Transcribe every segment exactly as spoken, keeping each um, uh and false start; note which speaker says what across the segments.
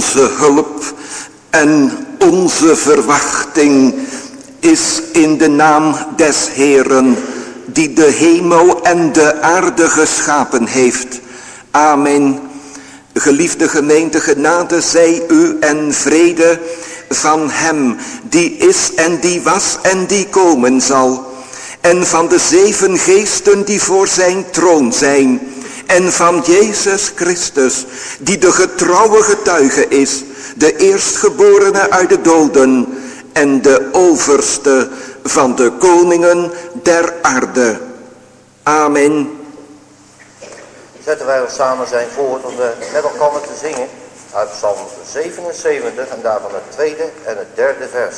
Speaker 1: onze hulp en onze verwachting is in de naam des Heeren, die de hemel en de aarde geschapen heeft. Amen. Geliefde gemeente, genade zij u en vrede van hem die is en die was en die komen zal. En van de zeven geesten die voor zijn troon zijn. En van Jezus Christus, die de getrouwe getuige is, de eerstgeborene uit de doden en de overste van de koningen der aarde. Amen.
Speaker 2: Zetten wij ons samen zijn voort om de met elkaar te zingen uit Psalm zevenenzeventig en daarvan het tweede en het derde vers.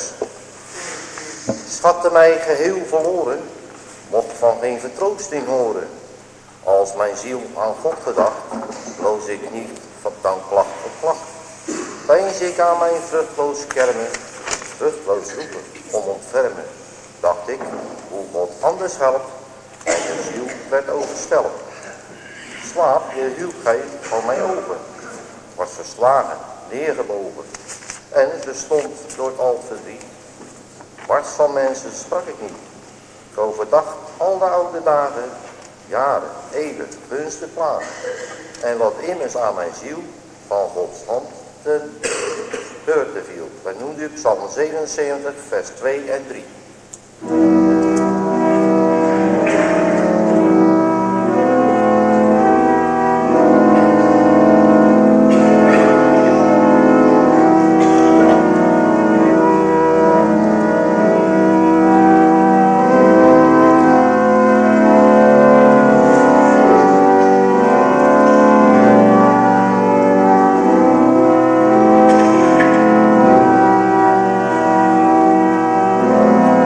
Speaker 2: Schatte mij geheel verloren, mocht van geen vertroosting horen. Als mijn ziel aan God gedacht, loos ik niet van dan klacht op klacht. Peins ik aan mijn vruchtloos kermen, vruchtloos roepen om ontfermen. Dacht ik, hoe God anders helpt, en de ziel werd overstelpt. Slaap, je hield gij van mijn ogen, was verslagen, neergebogen, en bestond door het al verdriet. Wars van mensen sprak ik niet, ik overdacht al de oude dagen, jaren, eeuwen, gunsten plagen, en wat immers aan mijn ziel van Gods hand ten beurte viel. Wij noemen u Psalm zevenenzeventig, vers twee en drie.
Speaker 3: Amen.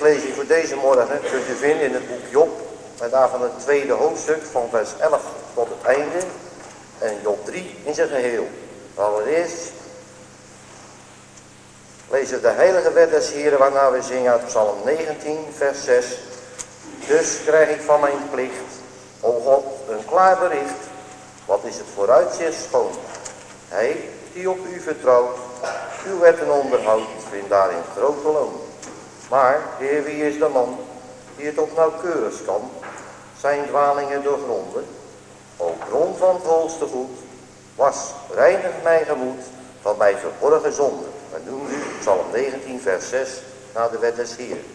Speaker 2: tekstlezing voor deze morgen kunt u vinden in het boek Job. En daarvan het tweede hoofdstuk van vers elf tot het einde. En Job drie in zijn geheel. Allereerst lezen we de heilige wet des Heren, waarna we zingen uit Psalm negentien vers zes. Dus krijg ik van mijn plicht, o God, een klaar bericht. Wat is het vooruitzicht schoon. Hij die op u vertrouwt, uw wetten onderhoudt, vindt daarin grote loon. Maar, Heer, wie is de man die het op nauwkeurig kan, zijn dwalingen doorgronden? O bron van het hoogste goed, was, reinig mijn gemoed van mijn verborgen zonde. We noemen u Psalm negentien vers zes naar de wet des Heeren.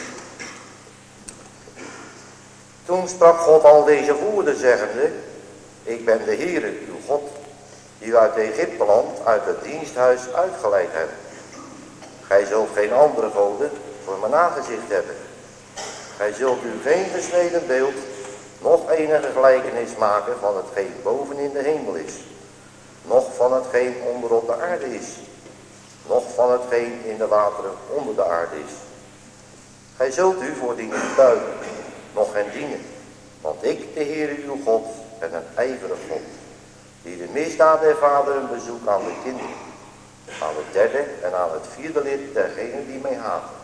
Speaker 2: Toen sprak God al deze woorden zeggende, ik ben de Heere, uw God, die u uit Egypteland, uit het diensthuis uitgeleid hebt. Gij zult geen andere goden voor mijn aangezicht hebben. Gij zult u geen gesneden beeld, nog enige gelijkenis maken van hetgeen boven in de hemel is, noch van hetgeen onder op de aarde is, noch van hetgeen in de wateren onder de aarde is. Gij zult u voor die niet buigen, noch hen dienen, want ik, de Heere uw God, ben een ijverig God, die de misdaad der vaderen bezoekt aan de kinderen, aan het derde en aan het vierde lid dergenen die mij haten.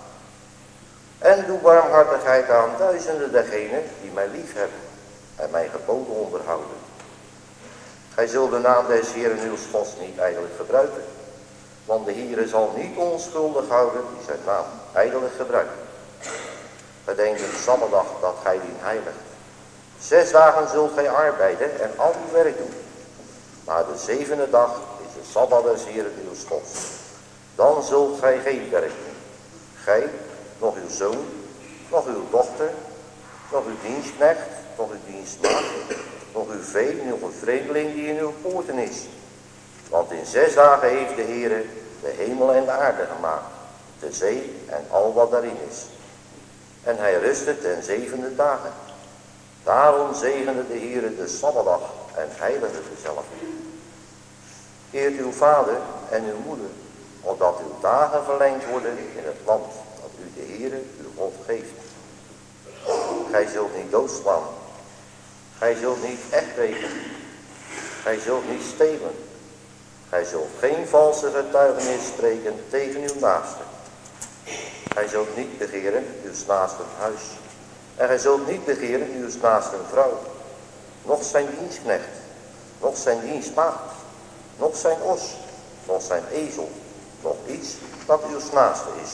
Speaker 2: En doe barmhartigheid aan duizenden dergenen die mij lief hebben en mijn geboden onderhouden. Gij zult de naam des Heeren uw Gods niet ijdelijk gebruiken, want de Heere zal niet onschuldig houden die zijn naam ijdelijk gebruikt. Gedenk de Sabbatdag dat gij dien heiligt. Zes dagen zult gij arbeiden en al uw werk doen. Maar de zevende dag is de Sabbat des Heeren uw Gods. Dan zult gij geen werk doen. Gij, nog uw zoon, nog uw dochter, nog uw dienstknecht, nog uw dienstmaagd, nog uw vee, nog uw vreemdeling die in uw poorten is. Want in zes dagen heeft de Heere de hemel en de aarde gemaakt, de zee en al wat daarin is. En hij rustte ten zevende dagen. Daarom zegende de Heere de Sabbatdag en heiligde dezelfde. Eert uw vader en uw moeder, opdat uw dagen verlengd worden in het land dat u de Heere uw God geeft. Gij zult niet doodslaan. Gij zult niet echt rekenen. Gij zult niet stelen. Gij zult geen valse getuigenis spreken tegen uw naaste. Gij zult niet begeren uw naasten huis. En gij zult niet begeren uw naasten vrouw, noch zijn dienstknecht, noch zijn dienstmaagd, noch zijn os, noch zijn ezel, noch iets dat uw naaste is.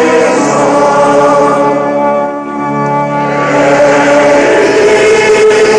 Speaker 3: Amen.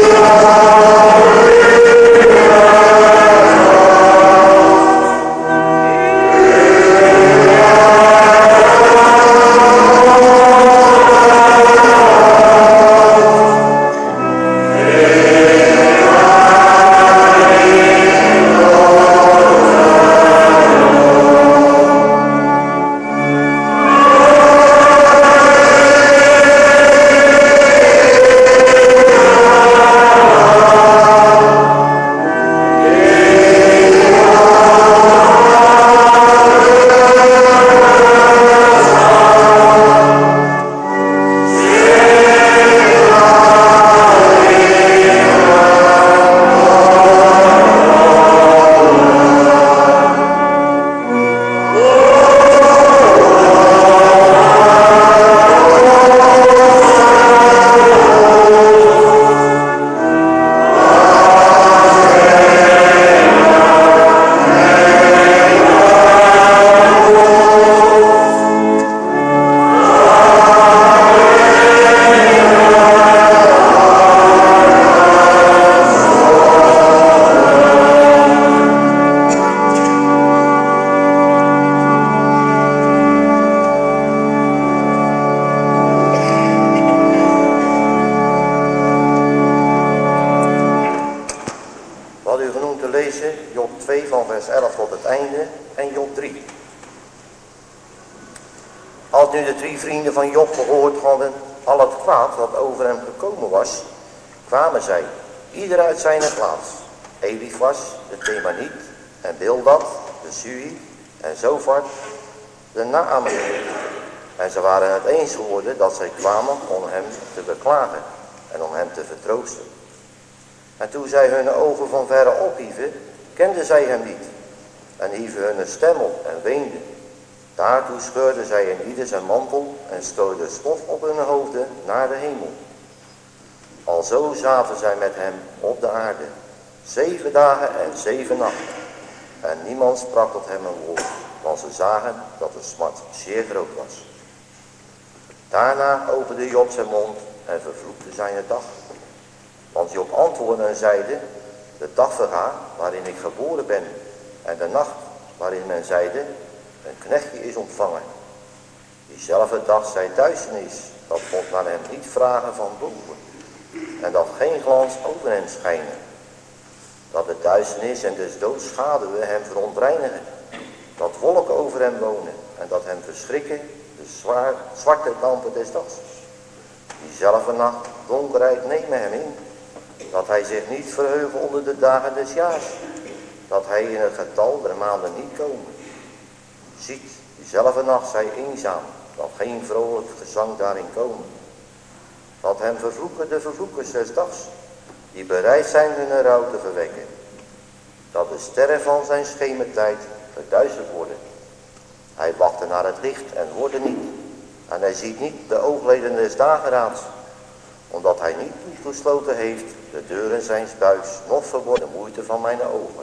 Speaker 2: vers elf tot het einde en Job drie. Als nu de drie vrienden van Job gehoord hadden al het kwaad wat over hem gekomen was, kwamen zij, ieder uit zijn plaats. Elifas, de Temaniet, en Bildad, de Sui, en Zofar, de Naamaniet. En ze waren het eens geworden dat zij kwamen om hem te beklagen en om hem te vertroosten. En toen zij hun ogen van verre ophieven, kenden zij hem niet. En hieven hun stem op en weenden. Daartoe scheurden zij in ieder zijn mantel en strooiden stof op hun hoofden naar de hemel. Alzo zaten zij met hem op de aarde, zeven dagen en zeven nachten. En niemand sprak tot hem een woord, want ze zagen dat de smart zeer groot was. Daarna opende Job zijn mond en vervloekte zijn dag. Want Job antwoordde en zeide, de dag vergaat waarin ik geboren ben, en de nacht waarin men zeide, een knechtje is ontvangen. Diezelfde dag zij duisternis, dat God naar hem niet vragen van boven, en dat geen glans over hem schijnen. Dat de duisternis en des doods schaduwen hem verontreinigen, dat wolken over hem wonen, en dat hem verschrikken de zwaar, zwarte dampen des dags. Diezelfde nacht donkerheid nemen hem in, dat hij zich niet verheugen onder de dagen des jaars, dat hij in het getal der maanden niet komen. Ziet, diezelfde nacht zij eenzaam, dat geen vrolijk gezang daarin komen. Dat hem vervloeken de vervloekers des dags, die bereid zijn hun rouw te verwekken. Dat de sterren van zijn schemertijd verduisterd worden. Hij wachtte naar het licht en hoorde niet. En hij ziet niet de oogleden des dageraads, omdat hij niet toegesloten heeft de deuren zijns buiks, nog verborgen de moeite van mijn ogen.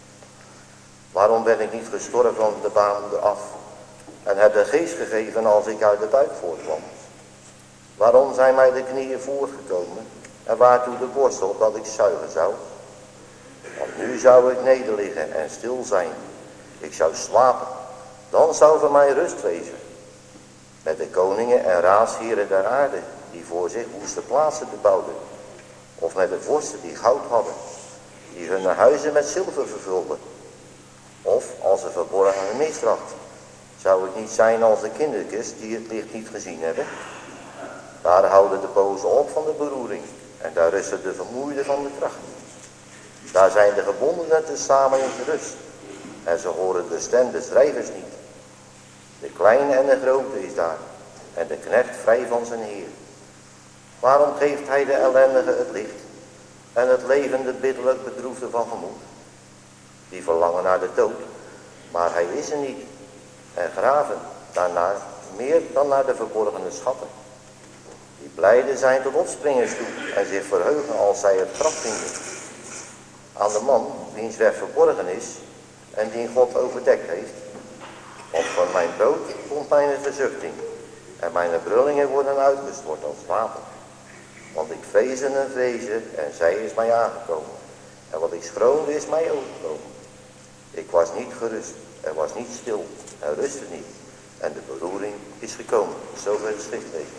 Speaker 2: Waarom ben ik niet gestorven van de baarmoeder af en heb de geest gegeven als ik uit de buik voortkwam? Waarom zijn mij de knieën voortgekomen en waartoe de borstel dat ik zuigen zou? Want nu zou ik nederliggen en stil zijn. Ik zou slapen, dan zou voor mij rust wezen. Met de koningen en raadsheren der aarde, die voor zich woeste plaatsen bebouwden. Of met de vorsten die goud hadden, die hun huizen met zilver vervulden. Of als een verborgen misdracht, zou ik niet zijn als de kindertjes die het licht niet gezien hebben. Daar houden de boze op van de beroering en daar rusten de vermoeiden van de kracht. Daar zijn de gebondenen tezamen in de rust en ze horen de stem des drijvers niet. De kleine en de grote is daar en de knecht vrij van zijn heer. Waarom geeft hij de ellendige het licht en het levende biddelijk bedroefde van gemoed? Die verlangen naar de dood, maar hij is er niet. En graven daarnaar meer dan naar de verborgene schatten. Die blijde zijn tot opspringers toe en zich verheugen als zij het graf vinden. Aan de man wiens weg verborgen is en die God overdekt heeft. Want van mijn brood komt mijn verzuchting en mijn brullingen worden uitgestort als water. Want ik vrezen en vrezen en zij is mij aangekomen. En wat ik schroomde is mij overgekomen. Ik was niet gerust, er was niet stil, er rustte niet. En de beroering is gekomen. Zover het schriftlezing.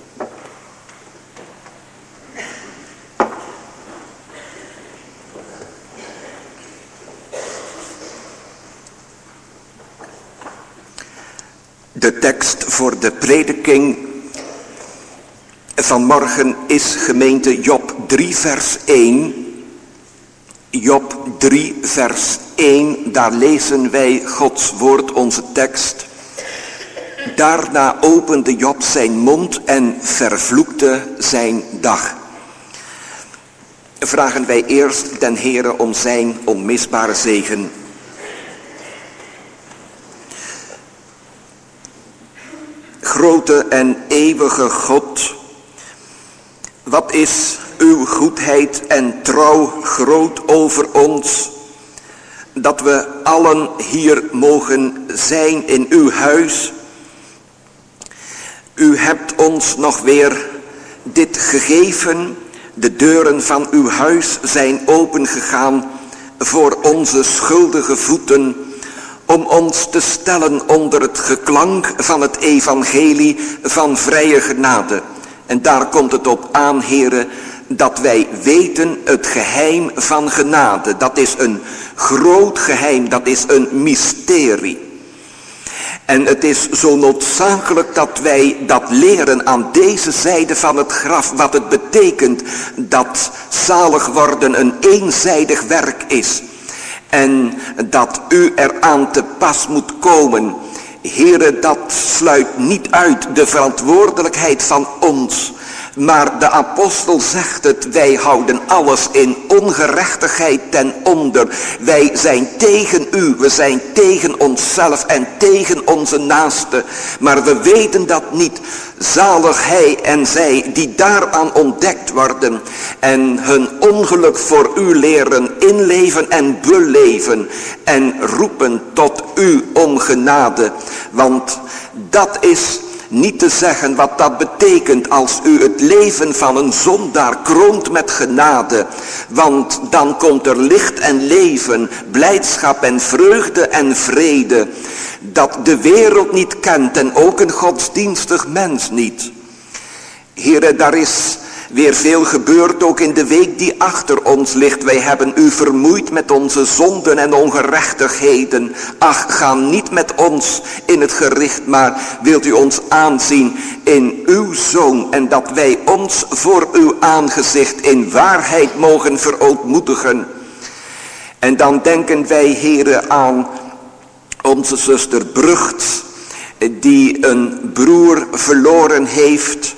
Speaker 1: De tekst voor de prediking vanmorgen is gemeente Job drie vers één. Job drie vers één, daar lezen wij Gods woord, onze tekst. Daarna opende Job zijn mond en vervloekte zijn dag. Vragen wij eerst den Heere om zijn onmisbare zegen. Grote en eeuwige God, wat is uw goedheid en trouw groot over ons, dat we allen hier mogen zijn in uw huis. U hebt ons nog weer dit gegeven, de deuren van uw huis zijn opengegaan voor onze schuldige voeten, om ons te stellen onder het geklank van het evangelie van vrije genade. En daar komt het op aan, Heere, dat wij weten het geheim van genade. Dat is een groot geheim, dat is een mysterie. En het is zo noodzakelijk dat wij dat leren aan deze zijde van het graf, wat het betekent dat zalig worden een eenzijdig werk is. En dat u eraan te pas moet komen. Heere, dat sluit niet uit de verantwoordelijkheid van ons. Maar de apostel zegt het, wij houden alles in ongerechtigheid ten onder. Wij zijn tegen u, we zijn tegen onszelf en tegen onze naaste. Maar we weten dat niet. Zalig hij en zij die daaraan ontdekt worden en hun ongeluk voor u leren inleven en beleven en roepen tot u om genade. Want dat is niet te zeggen wat dat betekent als u het leven van een zondaar kroont met genade. Want dan komt er licht en leven, blijdschap en vreugde en vrede. Dat de wereld niet kent en ook een godsdienstig mens niet. Heere, daar is weer veel gebeurd ook in de week die achter ons ligt. Wij hebben u vermoeid met onze zonden en ongerechtigheden. Ach, ga niet met ons in het gericht, maar wilt u ons aanzien in uw Zoon. En dat wij ons voor uw aangezicht in waarheid mogen verootmoedigen. En dan denken wij, Heere, aan onze zuster Brugt, die een broer verloren heeft.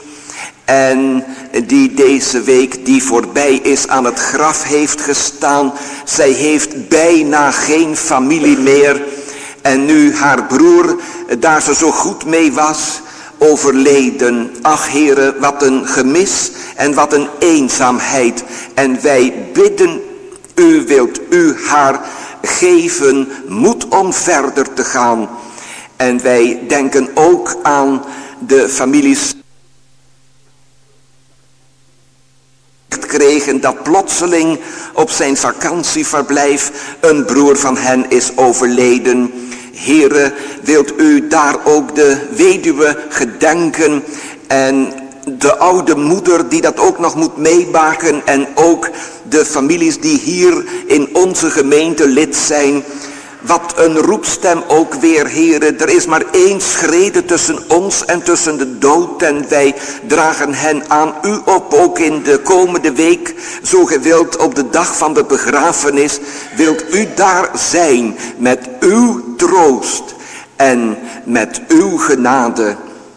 Speaker 1: En die deze week die voorbij is aan het graf heeft gestaan. Zij heeft bijna geen familie meer. En nu haar broer, daar ze zo goed mee was, overleden. Ach Heere, wat een gemis en wat een eenzaamheid. En wij bidden u, wilt u haar geven moed om verder te gaan. En wij denken ook aan de families kregen dat plotseling op zijn vakantieverblijf een broer van hen is overleden. Heere, wilt u daar ook de weduwe gedenken en de oude moeder die dat ook nog moet meemaken en ook de families die hier in onze gemeente lid zijn. Wat een roepstem ook weer, Heere. Er is maar één schrede tussen ons en tussen de dood. En wij dragen hen aan u op, ook in de komende week. Zo gewild op de dag van de begrafenis. Wilt u daar zijn met uw troost en met uw genade.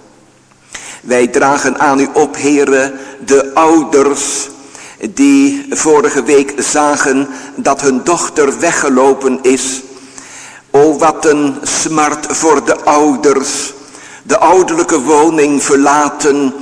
Speaker 1: Wij dragen aan u op, Heere, de ouders die vorige week zagen dat hun dochter weggelopen is. O, wat een smart voor de ouders. De ouderlijke woning verlaten.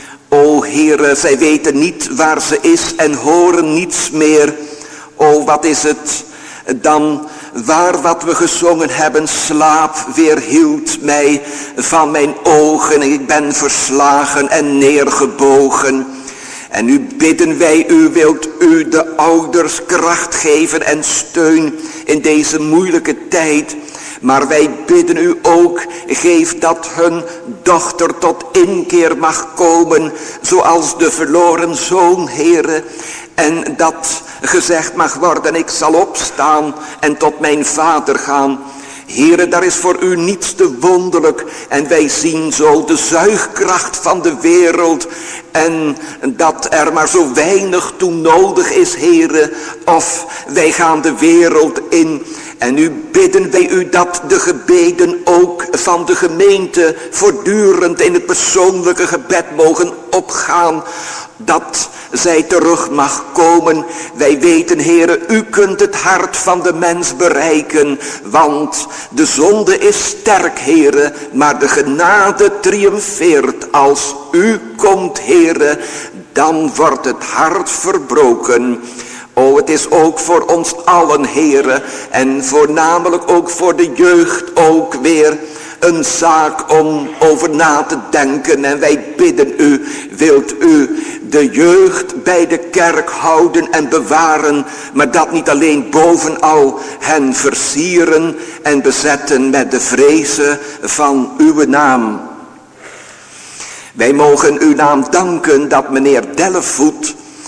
Speaker 1: O Heere, zij weten niet waar ze is en horen niets meer. O, wat is het dan waar wat we gezongen hebben. Slaap weerhield mij van mijn ogen. En ik ben verslagen en neergebogen. En nu bidden wij u, wilt u de ouders kracht geven en steun in deze moeilijke tijd. Maar wij bidden u ook, geef dat hun dochter tot inkeer mag komen, zoals de verloren zoon, Heere. En dat gezegd mag worden, ik zal opstaan en tot mijn vader gaan. Heere, daar is voor u niets te wonderlijk. En wij zien zo de zuigkracht van de wereld. En dat er maar zo weinig toe nodig is, Heere. Of wij gaan de wereld in. En nu bidden wij u dat de gebeden ook van de gemeente voortdurend in het persoonlijke gebed mogen opgaan. Dat zij terug mag komen. Wij weten, Heere, u kunt het hart van de mens bereiken. Want de zonde is sterk, Heere, maar de genade triomfeert. Als u komt, Heere, dan wordt het hart verbroken. O, het is ook voor ons allen, Heere, en voornamelijk ook voor de jeugd ook weer een zaak om over na te denken. En wij bidden u, wilt u de jeugd bij de kerk houden en bewaren, maar dat niet alleen, bovenal hen versieren en bezetten met de vrezen van uw naam. Wij mogen uw naam danken dat meneer Dellevoet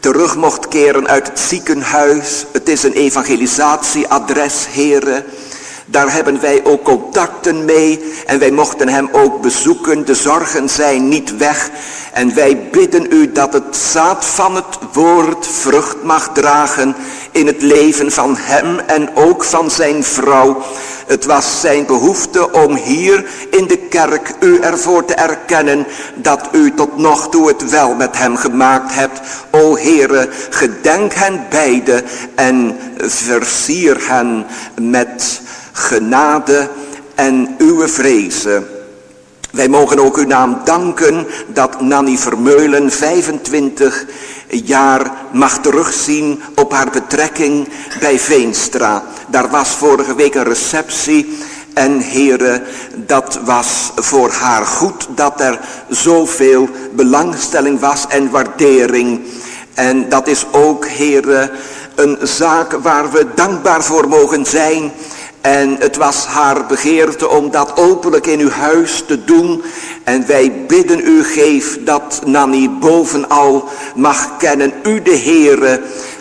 Speaker 1: terug mocht keren uit het ziekenhuis. Het is een evangelisatieadres, Heere. Daar hebben wij ook contacten mee en wij mochten hem ook bezoeken. De zorgen zijn niet weg. En wij bidden u dat het zaad van het woord vrucht mag dragen in het leven van hem en ook van zijn vrouw. Het was zijn behoefte om hier in de kerk u ervoor te erkennen dat u tot nog toe het wel met hem gemaakt hebt. O Heere, gedenk hen beiden en versier hen met genade en uw vrezen. Wij mogen ook uw naam danken dat Nanny Vermeulen vijfentwintig jaar mag terugzien op haar betrekking bij Veenstra. Daar was vorige week een receptie en Heere, dat was voor haar goed dat er zoveel belangstelling was en waardering. En dat is ook, Heere, een zaak waar we dankbaar voor mogen zijn. En het was haar begeerte om dat openlijk in uw huis te doen. En wij bidden u, geef dat Nanny bovenal mag kennen. U de Heere,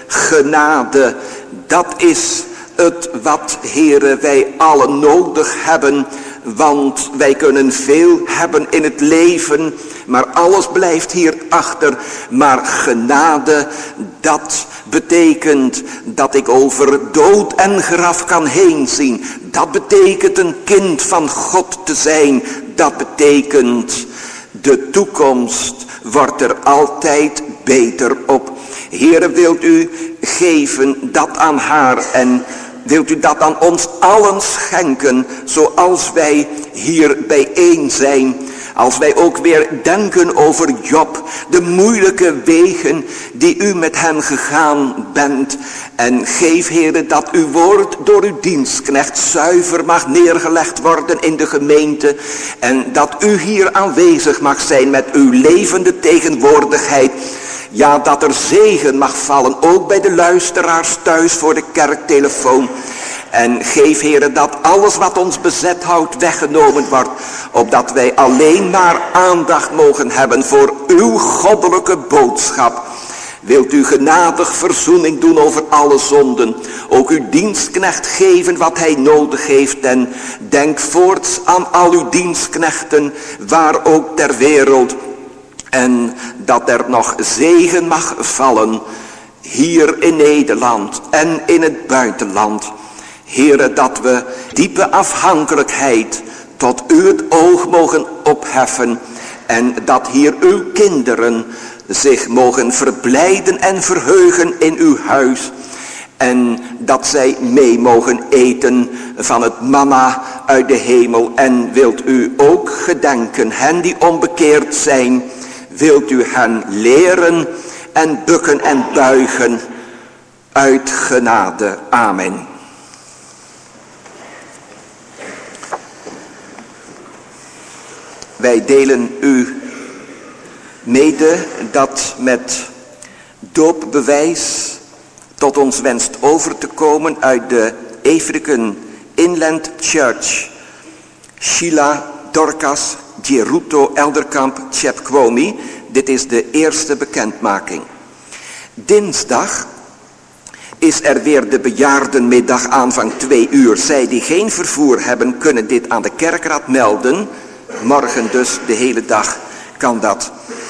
Speaker 1: genade, dat is het wat, Heere, wij allen nodig hebben. Want wij kunnen veel hebben in het leven, maar alles blijft hierachter. Maar genade, dat betekent dat ik over dood en graf kan heen zien. Dat betekent een kind van God te zijn. Dat betekent de toekomst wordt er altijd beter op. Heere, wilt u geven dat aan haar en wilt u dat aan ons allen schenken, zoals wij hier bijeen zijn. Als wij ook weer denken over Job, de moeilijke wegen die u met hem gegaan bent. En geef, Heere, dat uw woord door uw dienstknecht zuiver mag neergelegd worden in de gemeente. En dat u hier aanwezig mag zijn met uw levende tegenwoordigheid. Ja, dat er zegen mag vallen, ook bij de luisteraars thuis voor de kerktelefoon. En geef, Heere, dat alles wat ons bezet houdt weggenomen wordt. Opdat wij alleen maar aandacht mogen hebben voor uw goddelijke boodschap. Wilt u genadig verzoening doen over alle zonden. Ook uw dienstknecht geven wat hij nodig heeft. En denk voorts aan al uw dienstknechten, waar ook ter wereld. En dat er nog zegen mag vallen, hier in Nederland en in het buitenland. Heere, dat we diepe afhankelijkheid tot u het oog mogen opheffen. En dat hier uw kinderen zich mogen verblijden en verheugen in uw huis. En dat zij mee mogen eten van het manna uit de hemel. En wilt u ook gedenken, hen die onbekeerd zijn, wilt u hen leren en bukken en buigen uit genade. Amen. Wij delen u mede dat met doopbewijs tot ons wenst over te komen uit de African Inland Church. Sheila Dorcas Geruto Elderkamp Chepkwomi. Dit is de eerste bekendmaking. Dinsdag is er weer de bejaardenmiddag aanvang twee uur. Zij die geen vervoer hebben kunnen dit aan de kerkraad melden. Morgen dus de hele dag kan dat.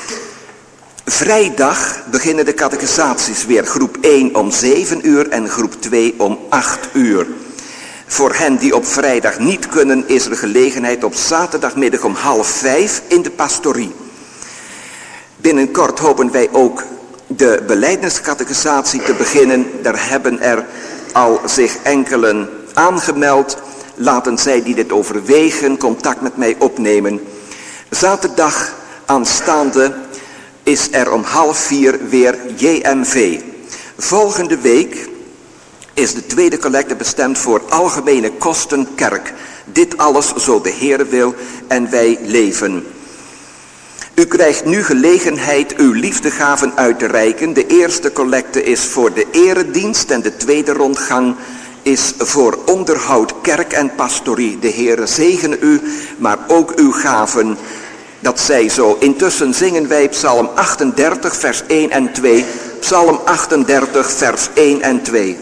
Speaker 1: Vrijdag beginnen de catechisaties weer. Groep één om zeven uur en groep twee om acht uur. Voor hen die op vrijdag niet kunnen is er gelegenheid op zaterdagmiddag om half vijf in de pastorie. Binnenkort hopen wij ook de belijdeniscatechisatie te beginnen. Daar hebben er al zich enkelen aangemeld. Laten zij die dit overwegen contact met mij opnemen. Zaterdag aanstaande is er om half vier weer J M V. Volgende week is de tweede collecte bestemd voor algemene kosten kerk. Dit alles zo de Heer wil en wij leven. U krijgt nu gelegenheid uw liefdegaven uit te reiken. De eerste collecte is voor de eredienst en de tweede rondgang is voor onderhoud kerk en pastorie. De Heere zegene u, maar ook uw gaven, dat zij zo. Intussen zingen wij Psalm achtendertig vers één en twee. Psalm achtendertig, vers één en twee.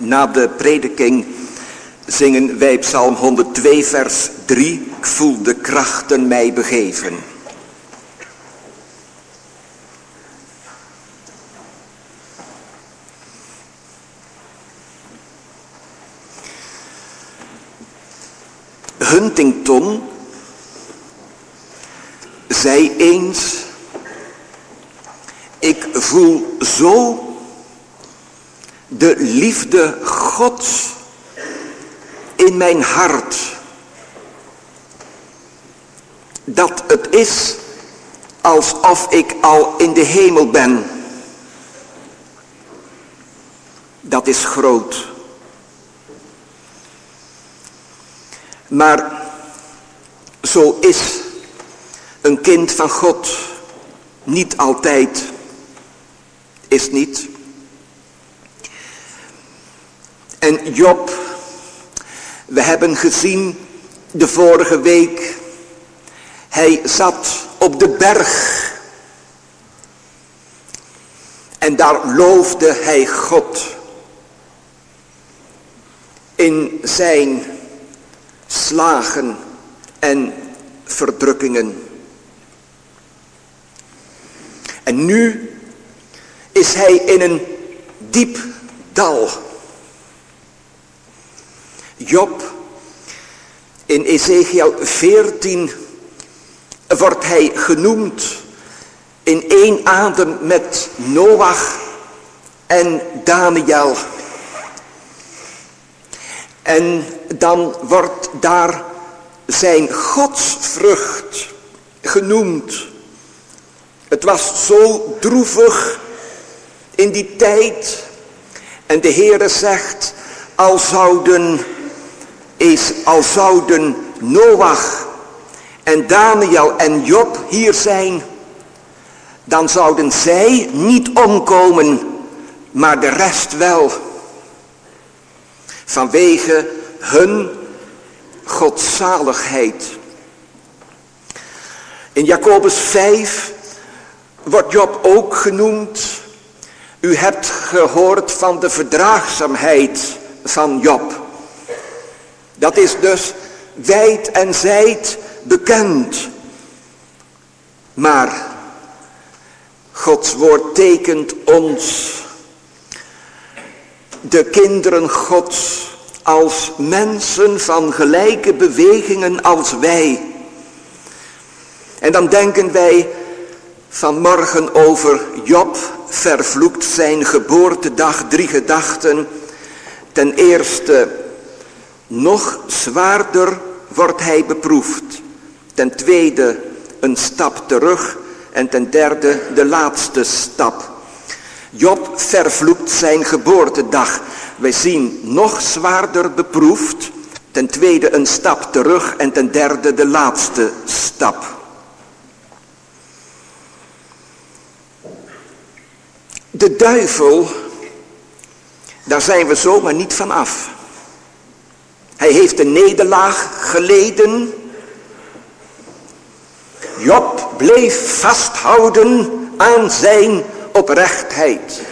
Speaker 1: Na de prediking zingen wij Psalm honderdtwee vers drie. Ik voel de krachten mij begeven. Huntington zei eens: ik voel zo de liefde Gods in mijn hart, dat het is alsof ik al in de hemel ben. Dat is groot. Maar zo is een kind van God niet altijd, is niet. En Job, we hebben gezien de vorige week, hij zat op de berg en daar loofde hij God in zijn slagen en verdrukkingen. En nu is hij in een diep dal. Job, in Ezekiel veertien wordt hij genoemd in één adem met Noach en Daniel. En dan wordt daar zijn godsvrucht genoemd. Het was zo droevig in die tijd. En de Heere zegt, al zouden, is, al zouden Noach en Daniel en Job hier zijn, dan zouden zij niet omkomen, maar de rest wel. Vanwege hun godzaligheid. In Jacobus vijf wordt Job ook genoemd. U hebt gehoord van de verdraagzaamheid van Job. Dat is dus wijd en zijd bekend. Maar Gods woord tekent ons, de kinderen Gods, als mensen van gelijke bewegingen als wij. En dan denken wij vanmorgen over Job, vervloekt zijn geboortedag, drie gedachten. Ten eerste, nog zwaarder wordt hij beproefd. Ten tweede, een stap terug. En ten derde, de laatste stap. Job vervloekt zijn geboortedag. Wij zien nog zwaarder beproefd. Ten tweede een stap terug. En ten derde de laatste stap. De duivel, daar zijn we zomaar niet van af. Hij heeft een nederlaag geleden. Job bleef vasthouden aan zijn oprechtheid.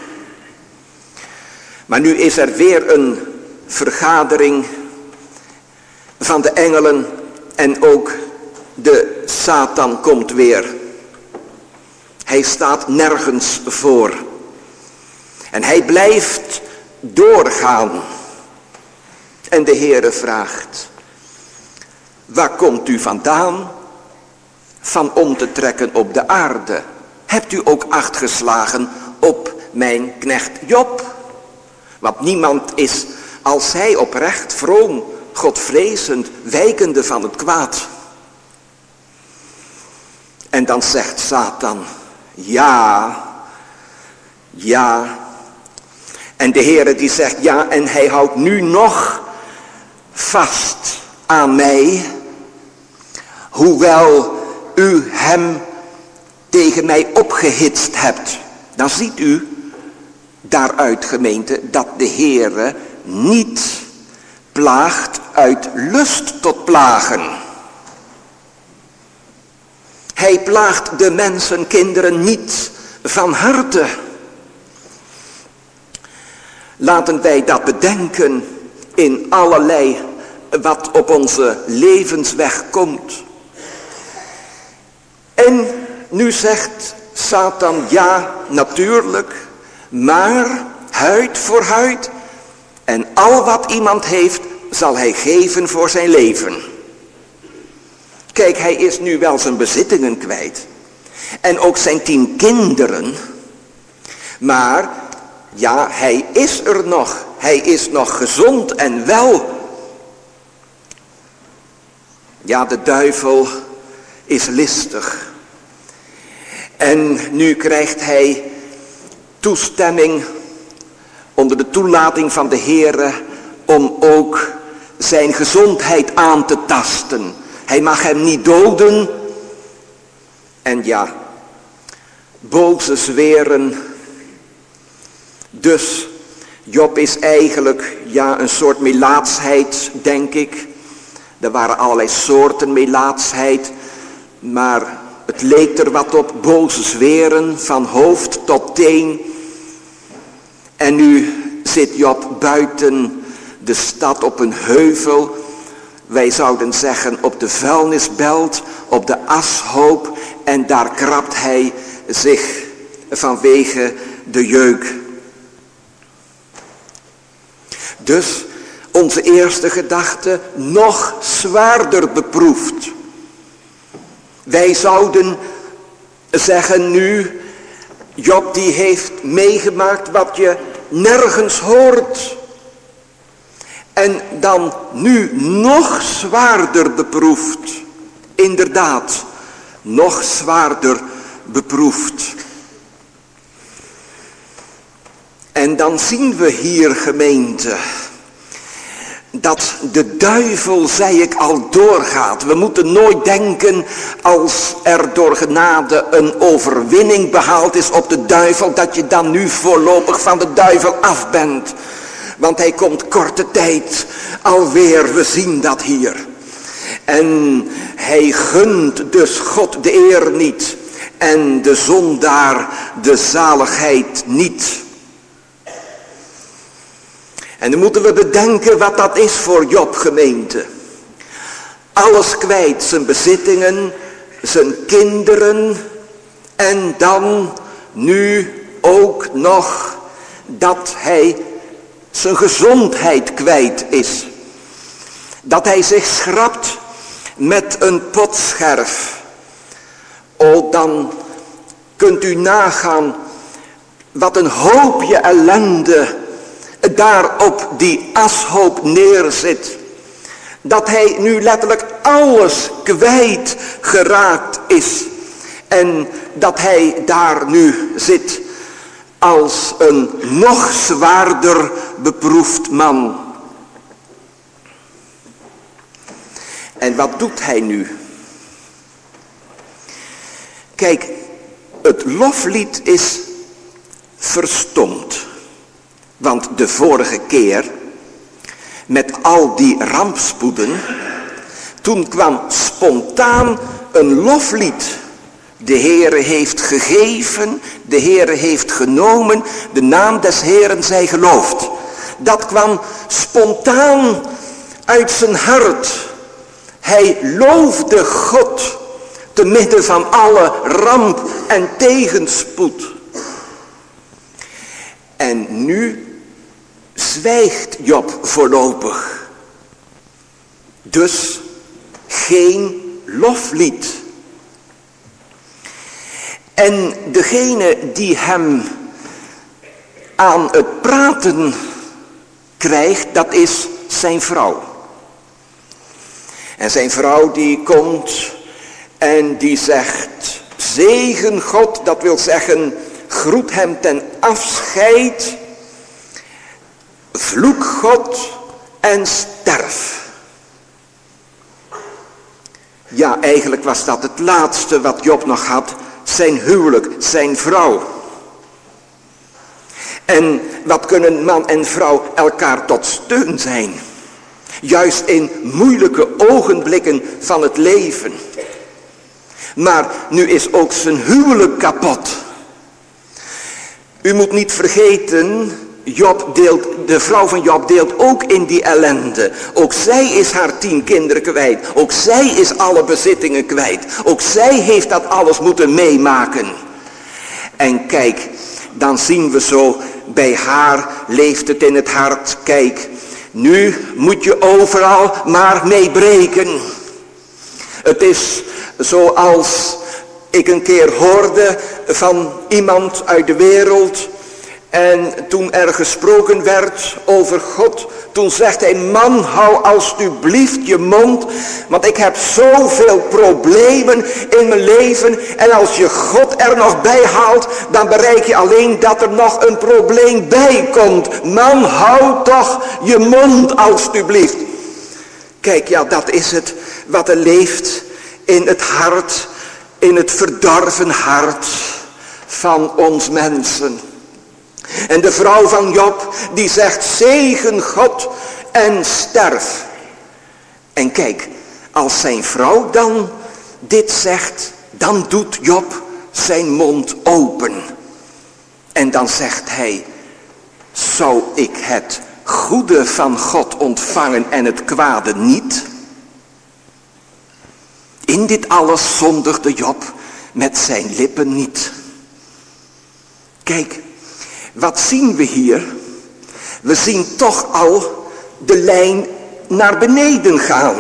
Speaker 1: Maar nu is er weer een vergadering van de engelen en ook de Satan komt weer. Hij staat nergens voor. En hij blijft doorgaan. En de Heere vraagt, waar komt u vandaan? Van om te trekken op de aarde. Hebt u ook acht geslagen op mijn knecht Job? Want niemand is als hij oprecht, vroom, godvrezend, wijkende van het kwaad. En dan zegt Satan, ja, ja. En de Heere die zegt ja, en hij houdt nu nog vast aan mij, hoewel u hem tegen mij opgehitst hebt. Dan ziet u daaruit, gemeente, dat de Heere niet plaagt uit lust tot plagen. Hij plaagt de mensen, kinderen niet van harte. Laten wij dat bedenken in allerlei wat op onze levensweg komt. En nu zegt Satan, ja, natuurlijk, maar huid voor huid. En al wat iemand heeft, zal hij geven voor zijn leven. Kijk, hij is nu wel zijn bezittingen kwijt. En ook zijn tien kinderen. Maar, ja, hij is er nog. Hij is nog gezond en wel. Ja, de duivel is listig. En nu krijgt hij toestemming onder de toelating van de Heere om ook zijn gezondheid aan te tasten. Hij mag hem niet doden. En ja, boze zweren. Dus Job is eigenlijk ja een soort melaatsheid, denk ik. Er waren allerlei soorten melaatsheid, maar het leek er wat op, boze zweren van hoofd tot teen. En nu zit Job buiten de stad op een heuvel. Wij zouden zeggen op de vuilnisbelt, op de ashoop. En daar krabt hij zich vanwege de jeuk. Dus onze eerste gedachte nog zwaarder beproefd. Wij zouden zeggen nu, Job die heeft meegemaakt wat je nergens hoort. En dan nu nog zwaarder beproefd. Inderdaad, nog zwaarder beproefd. En dan zien we hier, gemeente, dat de duivel, zei ik al, doorgaat. We moeten nooit denken, als er door genade een overwinning behaald is op de duivel, dat je dan nu voorlopig van de duivel af bent. Want hij komt korte tijd alweer, we zien dat hier. En hij gunt dus God de eer niet en de zondaar de zaligheid niet. En dan moeten we bedenken wat dat is voor Job, gemeente. Alles kwijt, zijn bezittingen, zijn kinderen en dan nu ook nog dat hij zijn gezondheid kwijt is. Dat hij zich schrapt met een potscherf. O, dan kunt u nagaan wat een hoopje ellende daar op die ashoop neerzit. Dat hij nu letterlijk alles kwijt geraakt is. En dat hij daar nu zit als een nog zwaarder beproefd man. En wat doet hij nu? Kijk, het loflied is verstomd. Want de vorige keer, met al die rampspoeden, toen kwam spontaan een loflied. De Heere heeft gegeven, de Heere heeft genomen, de naam des Heeren zij geloofd. Dat kwam spontaan uit zijn hart. Hij loofde God te midden van alle ramp en tegenspoed. En nu zwijgt Job voorlopig. Dus geen loflied. En degene die hem aan het praten krijgt, dat is zijn vrouw. En zijn vrouw die komt en die zegt, zegen God, dat wil zeggen, groet hem ten afscheid, vloek God en sterf. Ja, eigenlijk was dat het laatste wat Job nog had, zijn huwelijk, zijn vrouw. En wat kunnen man en vrouw elkaar tot steun zijn? Juist in moeilijke ogenblikken van het leven. Maar nu is ook zijn huwelijk kapot. U moet niet vergeten Job deelt, de vrouw van Job deelt ook in die ellende. Ook zij is haar tien kinderen kwijt. Ook zij is alle bezittingen kwijt. Ook zij heeft dat alles moeten meemaken. En kijk, dan zien we zo, bij haar leeft het in het hart. Kijk, nu moet je overal maar mee breken. Het is zoals ik een keer hoorde van iemand uit de wereld. En toen er gesproken werd over God, toen zegt hij, man, hou alstublieft je mond, want ik heb zoveel problemen in mijn leven. En als je God er nog bij haalt, dan bereik je alleen dat er nog een probleem bij komt. Man, hou toch je mond alstublieft. Kijk, ja, dat is het wat er leeft in het hart, in het verdorven hart van ons mensen. En de vrouw van Job, die zegt, zegen God en sterf. En kijk, als zijn vrouw dan dit zegt, dan doet Job zijn mond open. En dan zegt hij, zou ik het goede van God ontvangen en het kwade niet? In dit alles zondigde Job met zijn lippen niet. Kijk, wat zien we hier? We zien toch al de lijn naar beneden gaan.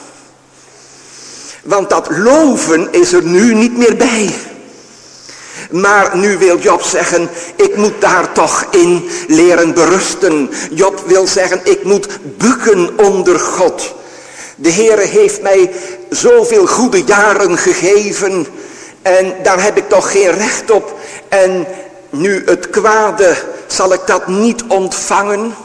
Speaker 1: Want dat loven is er nu niet meer bij. Maar nu wil Job zeggen, ik moet daar toch in leren berusten. Job wil zeggen, ik moet bukken onder God. De Heere heeft mij zoveel goede jaren gegeven. En daar heb ik toch geen recht op. En nu het kwade, zal ik dat niet ontvangen?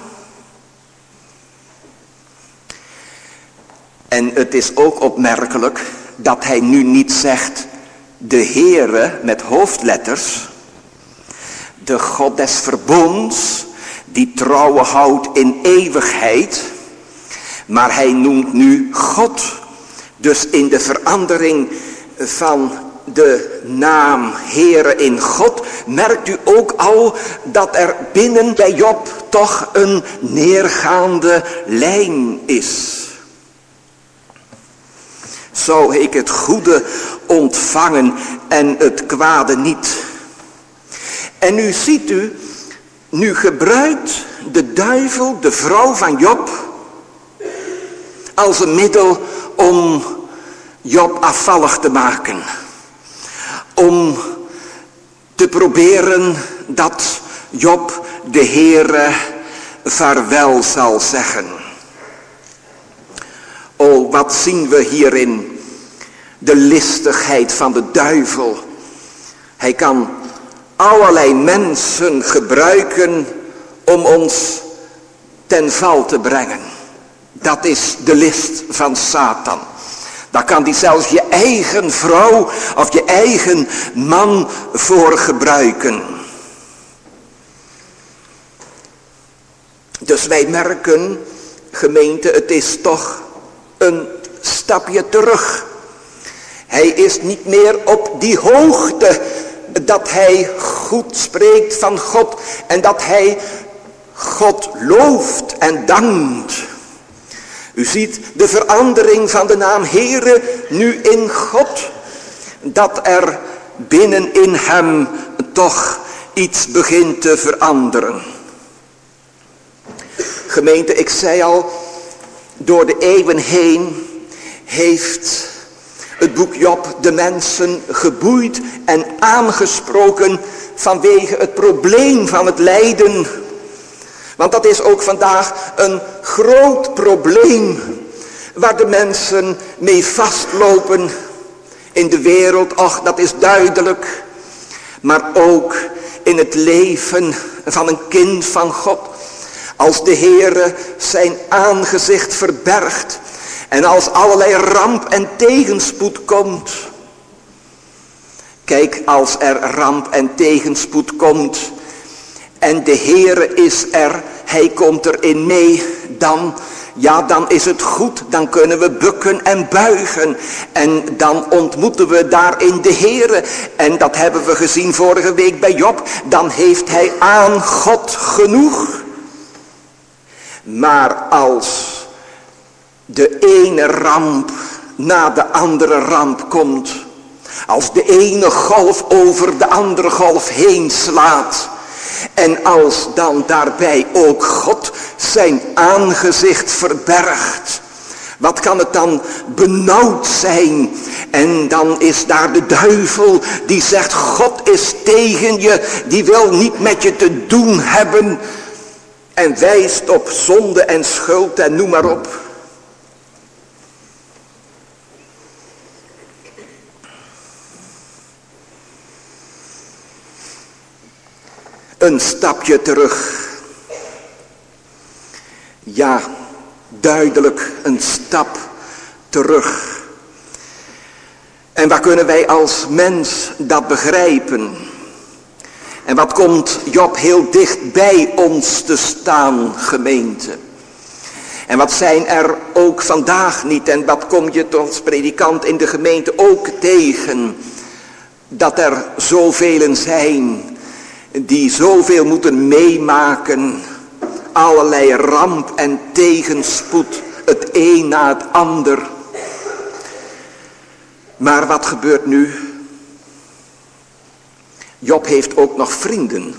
Speaker 1: En het is ook opmerkelijk dat hij nu niet zegt, de Heere met hoofdletters, de God des verbonds, die trouwe houdt in eeuwigheid. Maar hij noemt nu God. Dus in de verandering van de naam Heere in God, merkt u ook al dat er binnen bij Job toch een neergaande lijn is. Zou ik het goede ontvangen en het kwade niet? En nu ziet u, nu gebruikt de duivel de vrouw van Job als een middel om Job afvallig te maken. Om te proberen dat Job de Heere vaarwel zal zeggen. O, wat zien we hierin? De listigheid van de duivel. Hij kan allerlei mensen gebruiken om ons ten val te brengen. Dat is de list van Satan. Daar kan hij zelfs je eigen vrouw of je eigen man voor gebruiken. Dus wij merken, gemeente, het is toch een stapje terug. Hij is niet meer op die hoogte dat hij goed spreekt van God en dat hij God looft en dankt. U ziet de verandering van de naam Heere nu in God. Dat er binnenin hem toch iets begint te veranderen. Gemeente, ik zei al, door de eeuwen heen heeft het boek Job de mensen geboeid en aangesproken vanwege het probleem van het lijden. Want dat is ook vandaag een groot probleem waar de mensen mee vastlopen in de wereld. Och, dat is duidelijk. Maar ook in het leven van een kind van God. Als de Heere zijn aangezicht verbergt en als allerlei ramp en tegenspoed komt. Kijk, als er ramp en tegenspoed komt en de Heere is er, hij komt erin mee, dan, ja, dan is het goed, dan kunnen we bukken en buigen. En dan ontmoeten we daarin de Heere. En dat hebben we gezien vorige week bij Job. Dan heeft hij aan God genoeg. Maar als de ene ramp na de andere ramp komt, als de ene golf over de andere golf heen slaat, en als dan daarbij ook God zijn aangezicht verbergt, wat kan het dan benauwd zijn? En dan is daar de duivel die zegt, God is tegen je, die wil niet met je te doen hebben, en wijst op zonde en schuld en noem maar op. Een stapje terug. Ja, duidelijk een stap terug. En waar kunnen wij als mens dat begrijpen? En wat komt Job heel dicht bij ons te staan, gemeente? En wat zijn er ook vandaag niet? En wat kom je als predikant in de gemeente ook tegen? Dat er zoveel zijn die zoveel moeten meemaken, allerlei ramp en tegenspoed, het een na het ander. Maar wat gebeurt nu? Job heeft ook nog vrienden.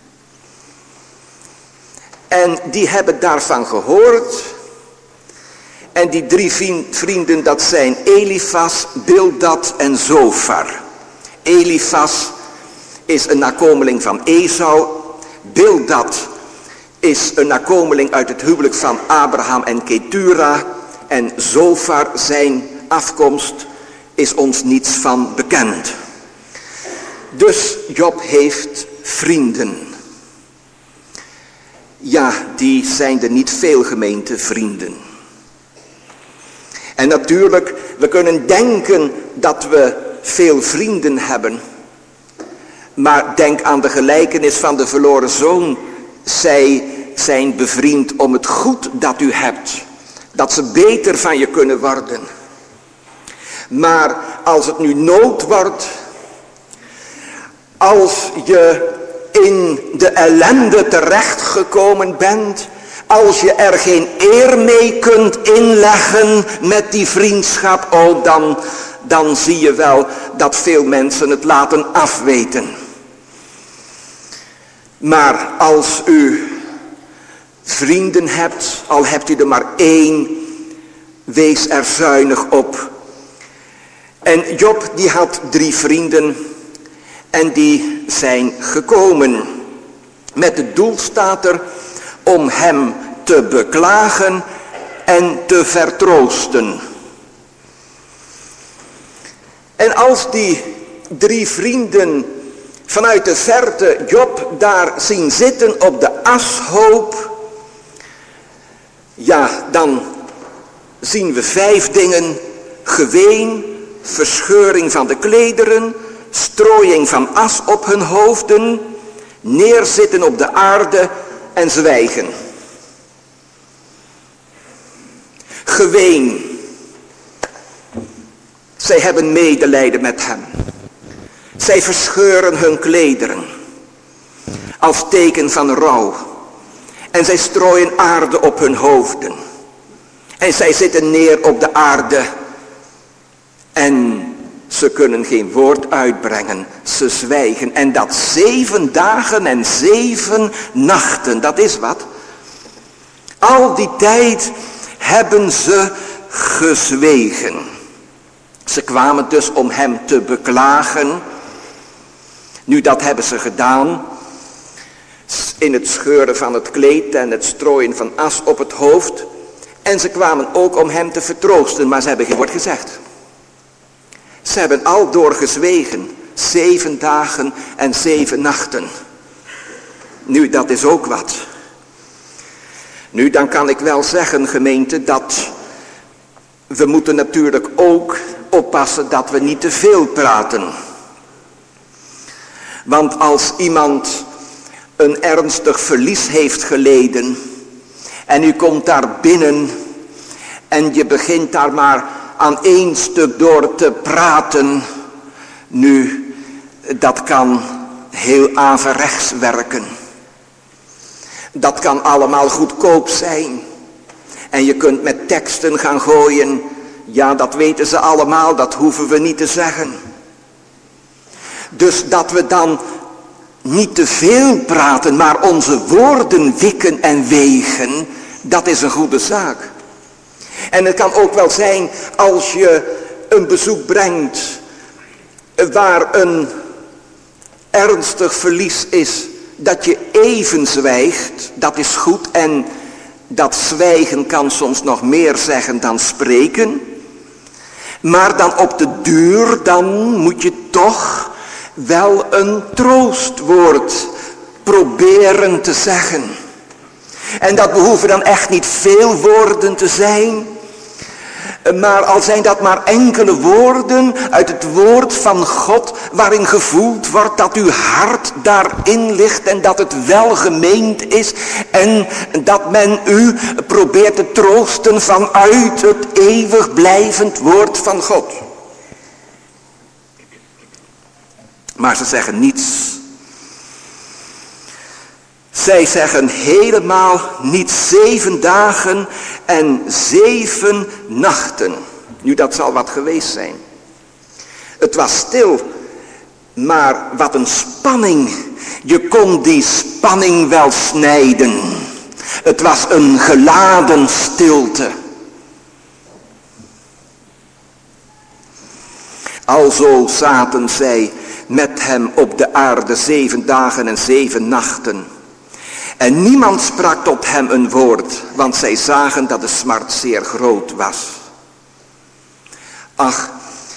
Speaker 1: En die hebben daarvan gehoord. En die drie vrienden, dat zijn Elifas, Bildad en Zofar. Elifas is een nakomeling van Esau. Bildad is een nakomeling uit het huwelijk van Abraham en Ketura. En Zofar, zijn afkomst, is ons niets van bekend. Dus Job heeft vrienden. Ja, die zijn er niet veel, gemeente, vrienden. En natuurlijk, we kunnen denken dat we veel vrienden hebben. Maar denk aan de gelijkenis van de verloren zoon. Zij zijn bevriend om het goed dat u hebt. Dat ze beter van je kunnen worden. Maar als het nu nood wordt, als je in de ellende terechtgekomen bent, als je er geen eer mee kunt inleggen met die vriendschap, oh dan, dan zie je wel dat veel mensen het laten afweten. Maar als u vrienden hebt, al hebt u er maar één, wees er zuinig op. En Job die had drie vrienden en die zijn gekomen. Met het doel staat er om hem te beklagen en te vertroosten. En als die drie vrienden vanuit de verte Job daar zien zitten op de ashoop, ja, dan zien we vijf dingen: geween, verscheuring van de klederen, strooiing van as op hun hoofden, neerzitten op de aarde en zwijgen. Geween. Zij hebben medelijden met hem. Zij verscheuren hun klederen als teken van rouw. En zij strooien aarde op hun hoofden. En zij zitten neer op de aarde. En ze kunnen geen woord uitbrengen. Ze zwijgen. En dat zeven dagen en zeven nachten. Dat is wat. Al die tijd hebben ze gezwegen. Ze kwamen dus om hem te beklagen. Nu, dat hebben ze gedaan. In het scheuren van het kleed en het strooien van as op het hoofd. En ze kwamen ook om hem te vertroosten. Maar ze hebben geen woord gezegd. Ze hebben al door gezwegen. Zeven dagen en zeven nachten. Nu, dat is ook wat. Nu, dan kan ik wel zeggen, gemeente, dat we moeten natuurlijk ook oppassen dat we niet te veel praten. Want als iemand een ernstig verlies heeft geleden en u komt daar binnen En je begint daar maar aan één stuk door te praten. Nu, dat kan heel averechts werken. Dat kan allemaal goedkoop zijn. En je kunt met teksten gaan gooien. Ja, dat weten ze allemaal, dat hoeven we niet te zeggen. Dus dat we dan niet te veel praten, maar onze woorden wikken en wegen, dat is een goede zaak. En het kan ook wel zijn als je een bezoek brengt waar een ernstig verlies is, dat je even zwijgt, dat is goed. En dat zwijgen kan soms nog meer zeggen dan spreken. Maar dan op de duur, dan moet je toch wel een troostwoord proberen te zeggen. En dat behoeven dan echt niet veel woorden te zijn. Maar al zijn dat maar enkele woorden uit het woord van God, waarin gevoeld wordt dat uw hart daarin ligt en dat het welgemeend is. En dat men u probeert te troosten vanuit het eeuwig blijvend woord van God. Maar ze zeggen niets. Zij zeggen helemaal niet zeven dagen en zeven nachten. Nu, dat zal wat geweest zijn. Het was stil, maar wat een spanning. Je kon die spanning wel snijden. Het was een geladen stilte. Alzo zaten zij met hem op de aarde zeven dagen en zeven nachten. En niemand sprak tot hem een woord, want zij zagen dat de smart zeer groot was. Ach,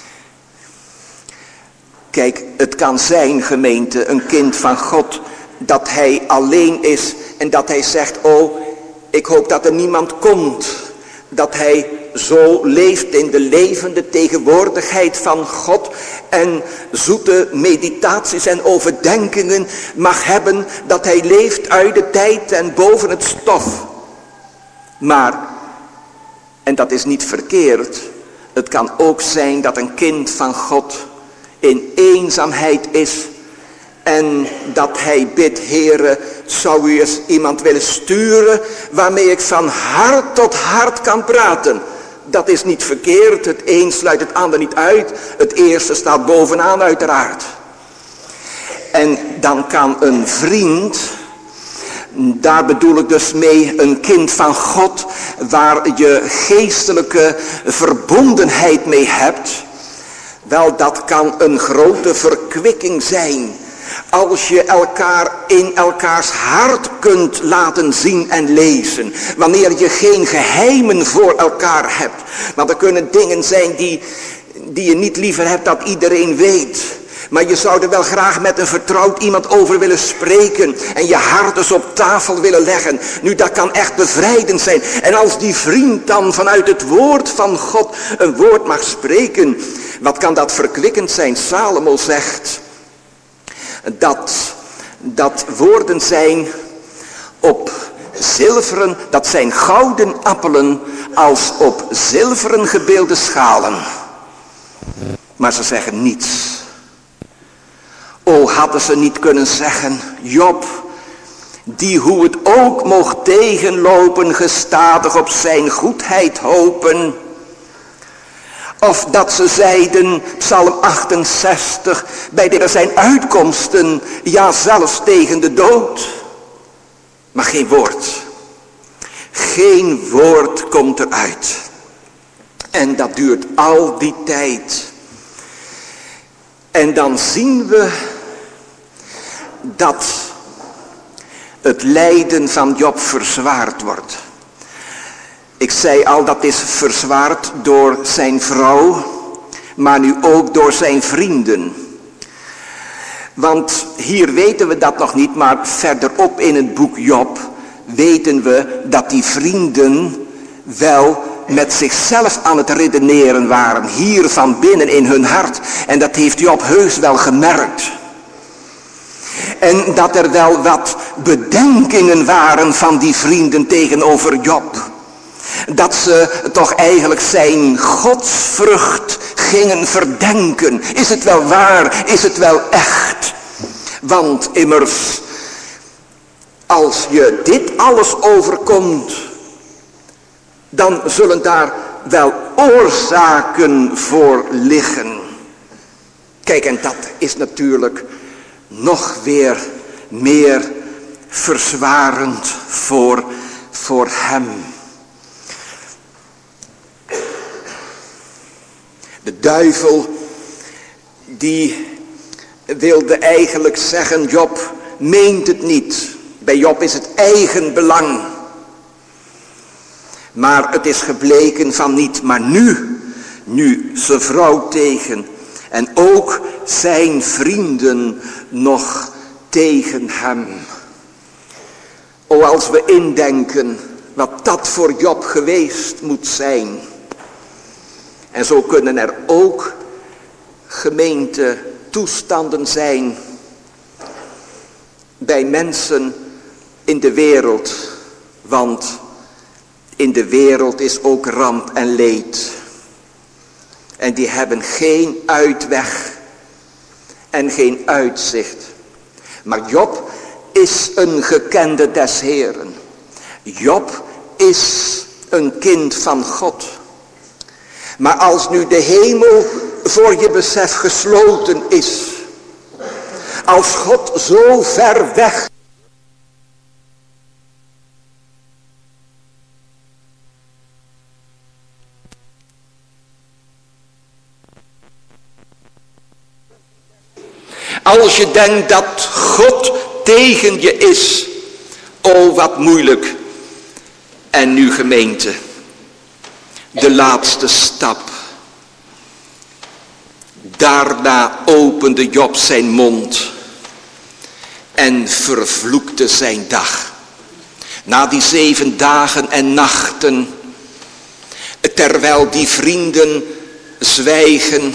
Speaker 1: kijk, het kan zijn, gemeente, een kind van God, dat hij alleen is en dat hij zegt, oh, ik hoop dat er niemand komt. Dat hij zo leeft in de levende tegenwoordigheid van God en zoete meditaties en overdenkingen mag hebben, dat hij leeft uit de tijd en boven het stof. Maar, en dat is niet verkeerd, het kan ook zijn dat een kind van God in eenzaamheid is en dat hij bidt, Heere, zou u eens iemand willen sturen waarmee ik van hart tot hart kan praten. Dat is niet verkeerd, het een sluit het ander niet uit. Het eerste staat bovenaan uiteraard. En dan kan een vriend, daar bedoel ik dus mee een kind van God, waar je geestelijke verbondenheid mee hebt, wel, dat kan een grote verkwikking zijn. Als je elkaar in elkaars hart kunt laten zien en lezen. Wanneer je geen geheimen voor elkaar hebt. Want er kunnen dingen zijn die, die je niet liever hebt dat iedereen weet. Maar je zou er wel graag met een vertrouwd iemand over willen spreken. En je hart dus op tafel willen leggen. Nu, dat kan echt bevrijdend zijn. En als die vriend dan vanuit het woord van God een woord mag spreken. Wat kan dat verkwikkend zijn? Salomo zegt dat dat woorden zijn op zilveren, dat zijn gouden appelen als op zilveren gebeelde schalen. Maar ze zeggen niets. O, hadden ze niet kunnen zeggen, Job, die hoe het ook mocht tegenlopen, gestadig op zijn goedheid hopen. Of dat ze zeiden, Psalm achtenzestig, bij de zijn uitkomsten, ja zelfs tegen de dood. Maar geen woord. Geen woord komt eruit. En dat duurt al die tijd. En dan zien we dat het lijden van Job verzwaard wordt. Ik zei al, dat is verzwaard door zijn vrouw, maar nu ook door zijn vrienden. Want hier weten we dat nog niet, maar verderop in het boek Job weten we dat die vrienden wel met zichzelf aan het redeneren waren, hier van binnen in hun hart. En dat heeft Job heus wel gemerkt. En dat er wel wat bedenkingen waren van die vrienden tegenover Job. Dat ze toch eigenlijk zijn godsvrucht gingen verdenken. Is het wel waar? Is het wel echt? Want immers, als je dit alles overkomt, dan zullen daar wel oorzaken voor liggen. Kijk, en dat is natuurlijk nog weer meer verzwarend voor, voor hem. De duivel, die wilde eigenlijk zeggen, Job meent het niet. Bij Job is het eigen belang. Maar het is gebleken van niet. Maar nu, nu zijn vrouw tegen. En ook zijn vrienden nog tegen hem. O, als we indenken wat dat voor Job geweest moet zijn. En zo kunnen er ook gemeente toestanden zijn bij mensen in de wereld. Want in de wereld is ook ramp en leed. En die hebben geen uitweg en geen uitzicht. Maar Job is een gekende des Heeren. Job is een kind van God. Maar als nu de hemel voor je besef gesloten is. Als God zo ver weg. Als je denkt dat God tegen je is. Oh, wat moeilijk. En nu gemeente. De laatste stap. Daarna opende Job zijn mond. En vervloekte zijn dag. Na die zeven dagen en nachten. Terwijl die vrienden zwijgen.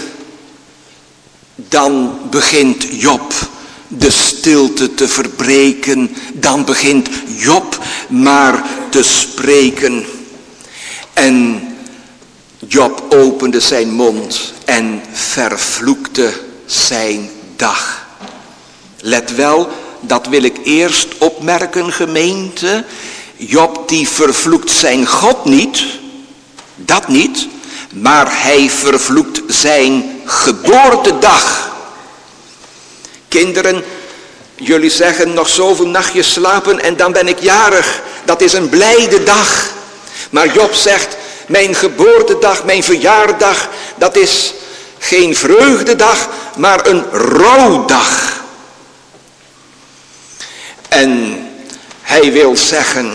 Speaker 1: Dan begint Job de stilte te verbreken. Dan begint Job maar te spreken. En Job opende zijn mond en vervloekte zijn dag. Let wel, dat wil ik eerst opmerken, gemeente. Job die vervloekt zijn God niet. Dat niet. Maar hij vervloekt zijn geboortedag. Kinderen, jullie zeggen nog zoveel nachtjes slapen en dan ben ik jarig. Dat is een blijde dag. Maar Job zegt, mijn geboortedag, mijn verjaardag, dat is geen vreugdedag, maar een rouwdag. En hij wil zeggen,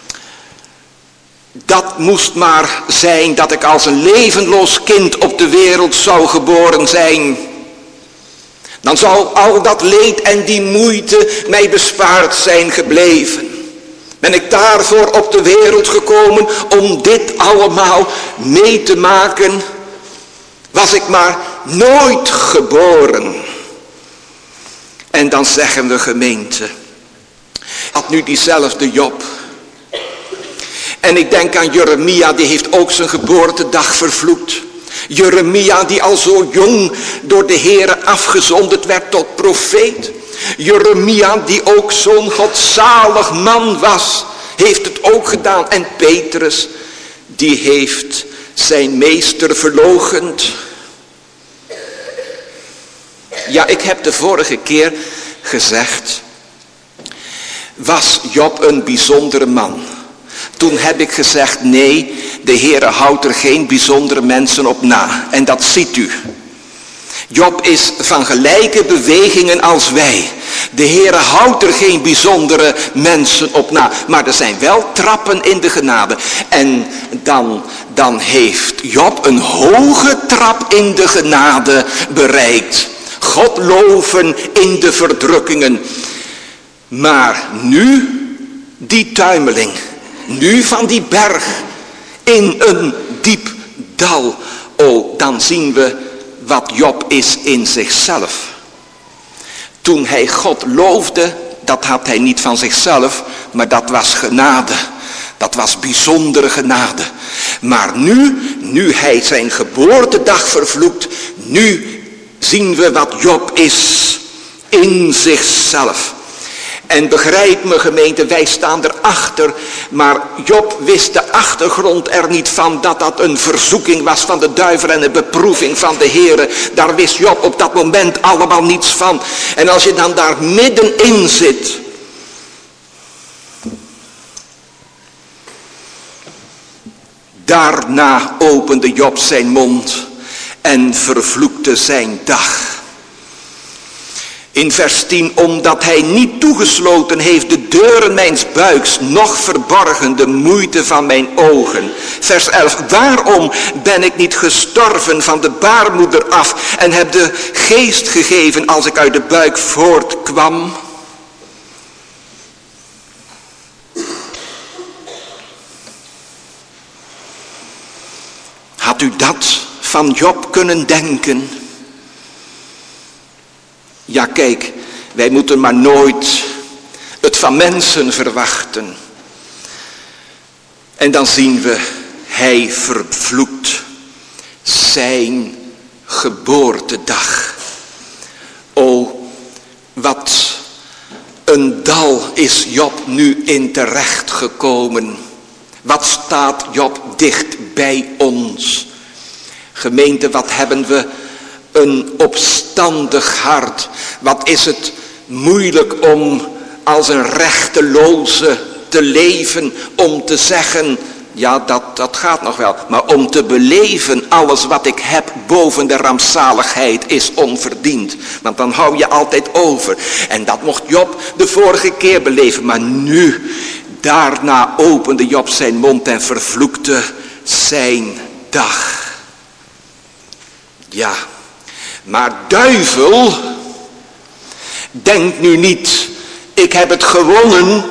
Speaker 1: dat moest maar zijn dat ik als een levenloos kind op de wereld zou geboren zijn. Dan zou al dat leed en die moeite mij bespaard zijn gebleven. Ben ik daarvoor op de wereld gekomen om dit allemaal mee te maken? Was ik maar nooit geboren. En dan zeggen we, gemeente, had nu diezelfde Job. En ik denk aan Jeremia, die heeft ook zijn geboortedag vervloekt. Jeremia die al zo jong door de Heere afgezonderd werd tot profeet. Jeremia die ook zo'n godzalig man was, heeft het ook gedaan. En Petrus, die heeft zijn meester verloochend. Ja, ik heb de vorige keer gezegd, was Job een bijzondere man? Toen heb ik gezegd, nee, de Heere houdt er geen bijzondere mensen op na. En dat ziet u. Job is van gelijke bewegingen als wij. De Heere houdt er geen bijzondere mensen op na. Maar er zijn wel trappen in de genade. En dan, dan heeft Job een hoge trap in de genade bereikt. God loven in de verdrukkingen. Maar nu die tuimeling. Nu van die berg in een diep dal. Oh, dan zien we wat Job is in zichzelf. Toen hij God loofde, dat had hij niet van zichzelf, maar dat was genade. Dat was bijzondere genade. Maar nu, nu hij zijn geboortedag vervloekt, nu zien we wat Job is in zichzelf. En begrijp me gemeente, wij staan erachter, maar Job wist de achtergrond er niet van dat dat een verzoeking was van de duivel en een beproeving van de Heere. Daar wist Job op dat moment allemaal niets van. En als je dan daar middenin zit, daarna opende Job zijn mond en vervloekte zijn dag. In vers tien, omdat hij niet toegesloten heeft de deuren mijns buiks, noch verborgen de moeite van mijn ogen. Vers elf, waarom ben ik niet gestorven van de baarmoeder af en heb de geest gegeven als ik uit de buik voortkwam? Had u dat van Job kunnen denken? Ja, kijk, wij moeten maar nooit het van mensen verwachten. En dan zien we, hij vervloekt zijn geboortedag. O, wat een dal is Job nu in terecht gekomen. Wat staat Job dicht bij ons. Gemeente, wat hebben we een opstandig hart. Wat is het moeilijk om als een rechteloze te leven. Om te zeggen, ja dat, dat gaat nog wel. Maar om te beleven, alles wat ik heb boven de rampzaligheid is onverdiend. Want dan hou je altijd over. En dat mocht Job de vorige keer beleven. Maar nu, daarna opende Job zijn mond en vervloekte zijn dag. Ja. Maar duivel, denk nu niet, ik heb het gewonnen,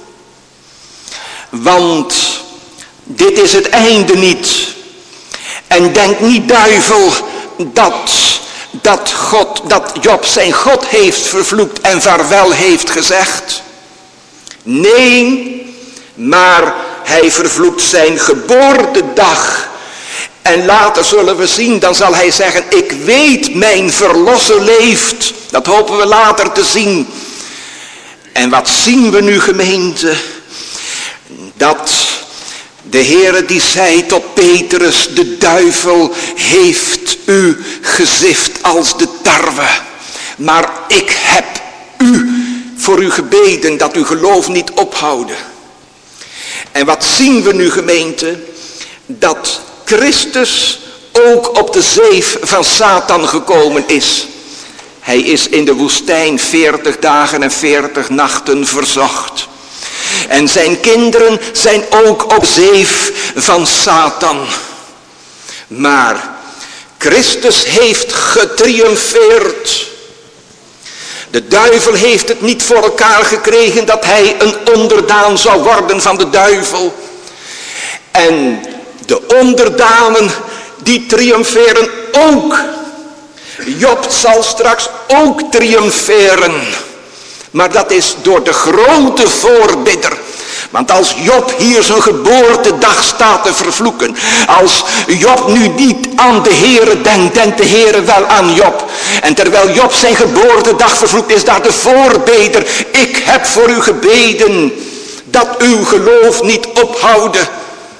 Speaker 1: want dit is het einde niet. En denk niet, duivel, dat, dat, God, dat Job zijn God heeft vervloekt en vaarwel heeft gezegd. Nee, maar hij vervloekt zijn geboortedag. En later zullen we zien, dan zal hij zeggen, ik weet mijn verlosser leeft. Dat hopen we later te zien. En wat zien we nu, gemeente? Dat de Heere die zei tot Petrus, de duivel heeft u gezift als de tarwe. Maar ik heb u voor u gebeden dat uw geloof niet ophouden. En wat zien we nu, gemeente? Dat Christus ook op de zeef van Satan gekomen is. Hij is in de woestijn veertig dagen en veertig nachten verzocht. En zijn kinderen zijn ook op zeef van Satan. Maar Christus heeft getriomfeerd. De duivel heeft het niet voor elkaar gekregen dat hij een onderdaan zou worden van de duivel. En de onderdanen die triomferen ook. Job zal straks ook triomferen. Maar dat is door de grote voorbidder. Want als Job hier zijn geboortedag staat te vervloeken. Als Job nu niet aan de Heere denkt, denkt de Heere wel aan Job. En terwijl Job zijn geboortedag vervloekt, is daar de voorbeder. Ik heb voor u gebeden dat uw geloof niet ophouden.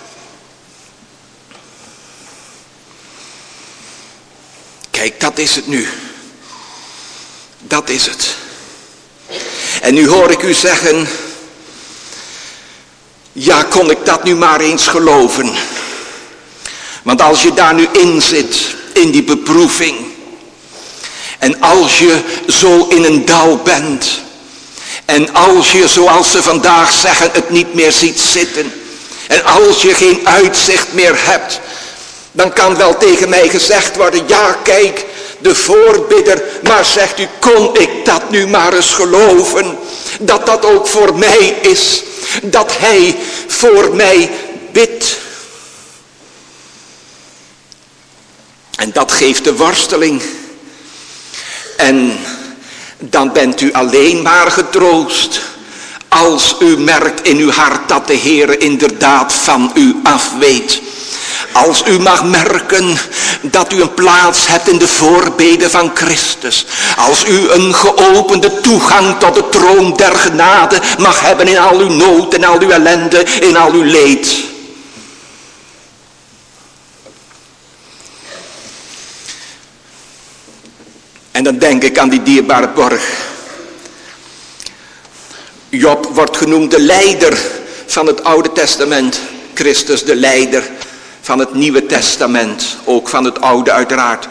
Speaker 1: Kijk, dat is het nu. Dat is het. En nu hoor ik u zeggen, ja, kon ik dat nu maar eens geloven. Want als je daar nu in zit, in die beproeving. En als je zo in een dal bent. En als je, zoals ze vandaag zeggen, het niet meer ziet zitten. En als je geen uitzicht meer hebt. Dan kan wel tegen mij gezegd worden, ja kijk, de voorbidder, maar zegt u, kon ik dat nu maar eens geloven, dat dat ook voor mij is, dat hij voor mij bidt. En dat geeft de worsteling. En dan bent u alleen maar getroost Als u merkt in uw hart dat de Heere inderdaad van u afweet. Als u mag merken dat u een plaats hebt in de voorbeden van Christus. Als u een geopende toegang tot de troon der genade mag hebben in al uw nood, in al uw ellende, in al uw leed. En dan denk ik aan die dierbare borg. Job wordt genoemd de leider van het Oude Testament. Christus de leider van het Nieuwe Testament. Ook van het Oude uiteraard.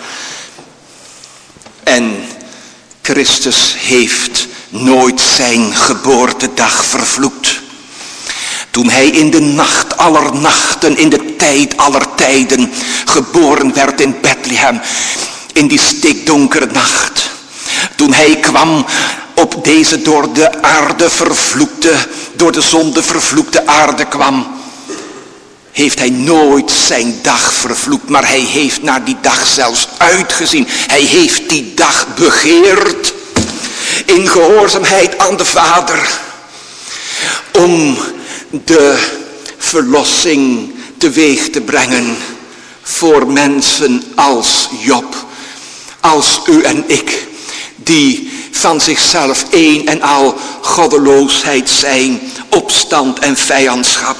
Speaker 1: En Christus heeft nooit zijn geboortedag vervloekt. Toen hij in de nacht aller nachten, in de tijd aller tijden, geboren werd in Bethlehem. In die stikdonkere nacht. Toen hij kwam op deze door de aarde vervloekte, door de zonde vervloekte aarde kwam. Heeft hij nooit zijn dag vervloekt, maar hij heeft naar die dag zelfs uitgezien. Hij heeft die dag begeerd. In gehoorzaamheid aan de Vader. Om de verlossing teweeg te brengen voor mensen als Job. Als u en ik, die van zichzelf een en al goddeloosheid zijn, opstand en vijandschap.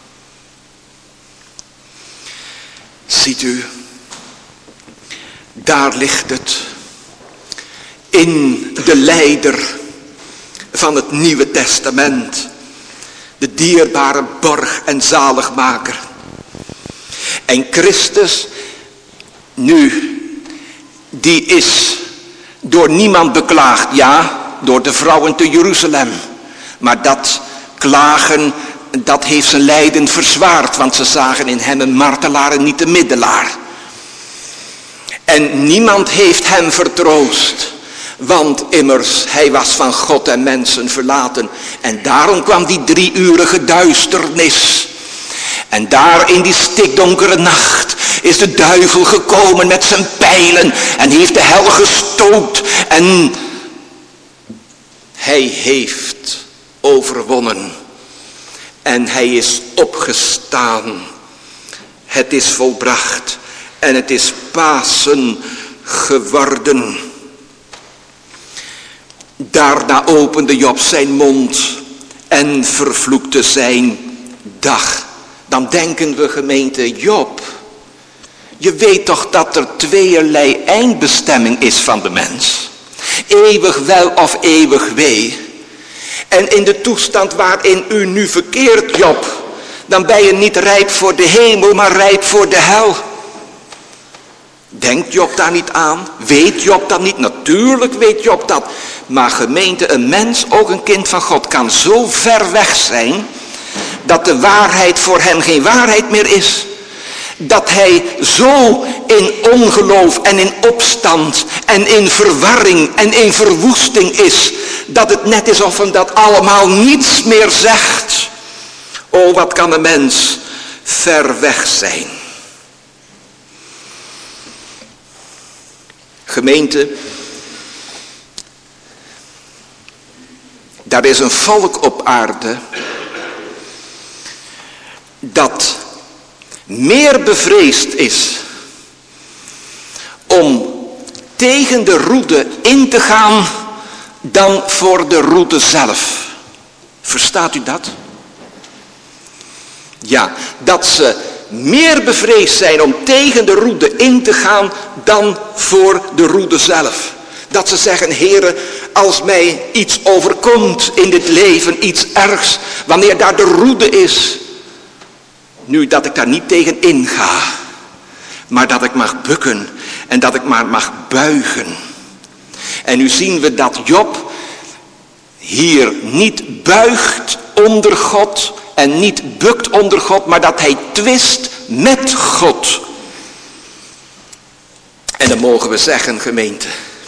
Speaker 1: Ziet u, daar ligt het, in de leider van het Nieuwe Testament, de dierbare borg en zaligmaker. En Christus, nu, die is door niemand beklaagd, ja, door de vrouwen te Jeruzalem. Maar dat klagen, dat heeft zijn lijden verzwaard, want ze zagen in hem een martelaar en niet een middelaar. En niemand heeft hem vertroost, want immers hij was van God en mensen verlaten. En daarom kwam die drieurige duisternis. En daar in die stikdonkere nacht is de duivel gekomen met zijn pijlen en heeft de hel gestoot. En hij heeft overwonnen. En hij is opgestaan. Het is volbracht. En het is Pasen geworden. Daarna opende Job zijn mond en vervloekte zijn dag. Dan denken we, gemeente, Job, je weet toch dat er tweeërlei eindbestemming is van de mens. Eeuwig wel of eeuwig wee. En in de toestand waarin u nu verkeert, Job, dan ben je niet rijp voor de hemel, maar rijp voor de hel. Denkt Job daar niet aan? Weet Job dat niet? Natuurlijk weet Job dat. Maar gemeente, een mens, ook een kind van God, kan zo ver weg zijn dat de waarheid voor hem geen waarheid meer is. Dat hij zo in ongeloof en in opstand en in verwarring en in verwoesting is, dat het net is of hem dat allemaal niets meer zegt. O, wat kan een mens ver weg zijn. Gemeente, daar is een volk op aarde dat meer bevreesd is om tegen de roede in te gaan dan voor de roede zelf. Verstaat u dat? Ja, dat ze meer bevreesd zijn om tegen de roede in te gaan dan voor de roede zelf. Dat ze zeggen, Heere, als mij iets overkomt in dit leven, iets ergs, wanneer daar de roede is, nu dat ik daar niet tegen inga, maar dat ik mag bukken en dat ik maar mag buigen. En nu zien we dat Job hier niet buigt onder God en niet bukt onder God, maar dat hij twist met God. En dan mogen we zeggen, gemeente,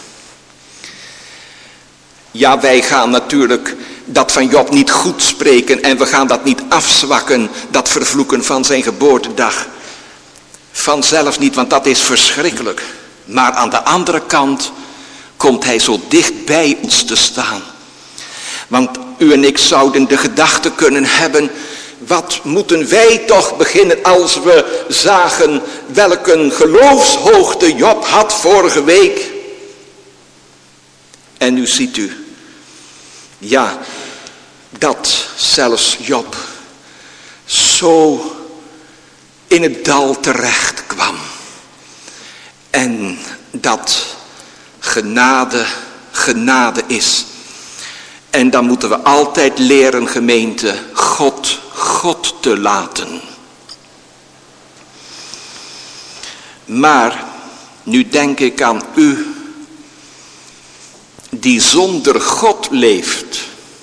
Speaker 1: ja, wij gaan natuurlijk dat van Job niet goed spreken en we gaan dat niet afzwakken, dat vervloeken van zijn geboortedag. Vanzelf niet, want dat is verschrikkelijk. Maar aan de andere kant komt hij zo dicht bij ons te staan. Want u en ik zouden de gedachte kunnen hebben, wat moeten wij toch beginnen als we zagen welke geloofshoogte Job had vorige week. En nu ziet u, ja, dat zelfs Job zo in het dal terecht kwam. En dat genade, genade is. En dan moeten we altijd leren, gemeente, God, God te laten. Maar nu denk ik aan u, die zonder God leeft.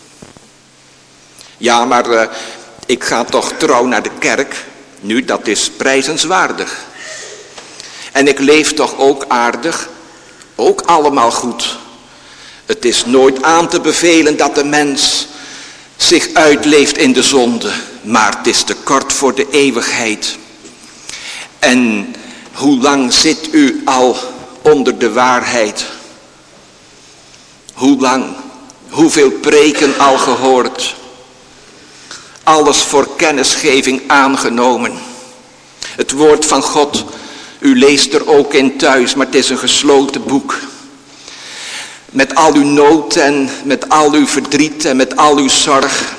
Speaker 1: Ja, maar uh, ik ga toch trouw naar de kerk. Nu, dat is prijzenswaardig. En ik leef toch ook aardig. Ook allemaal goed. Het is nooit aan te bevelen dat de mens zich uitleeft in de zonde. Maar het is te kort voor de eeuwigheid. En hoe lang zit u al onder de waarheid? Hoe lang? Hoeveel preken al gehoord? Alles voor kennisgeving aangenomen. Het woord van God, u leest er ook in thuis, maar het is een gesloten boek. Met al uw nood en met al uw verdriet en met al uw zorg.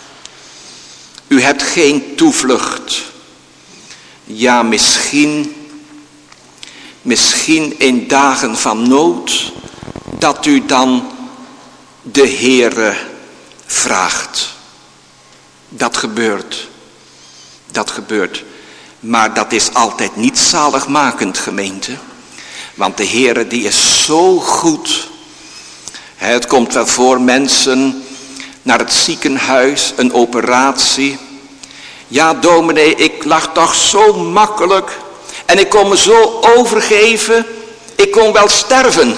Speaker 1: U hebt geen toevlucht. Ja, misschien, misschien in dagen van nood, dat u dan de Heere vraagt. Dat gebeurt. Dat gebeurt. Maar dat is altijd niet zaligmakend, gemeente. Want de Heere die is zo goed. Het komt wel voor mensen naar het ziekenhuis, een operatie. Ja, dominee, ik lag toch zo makkelijk. En ik kon me zo overgeven. Ik kon wel sterven.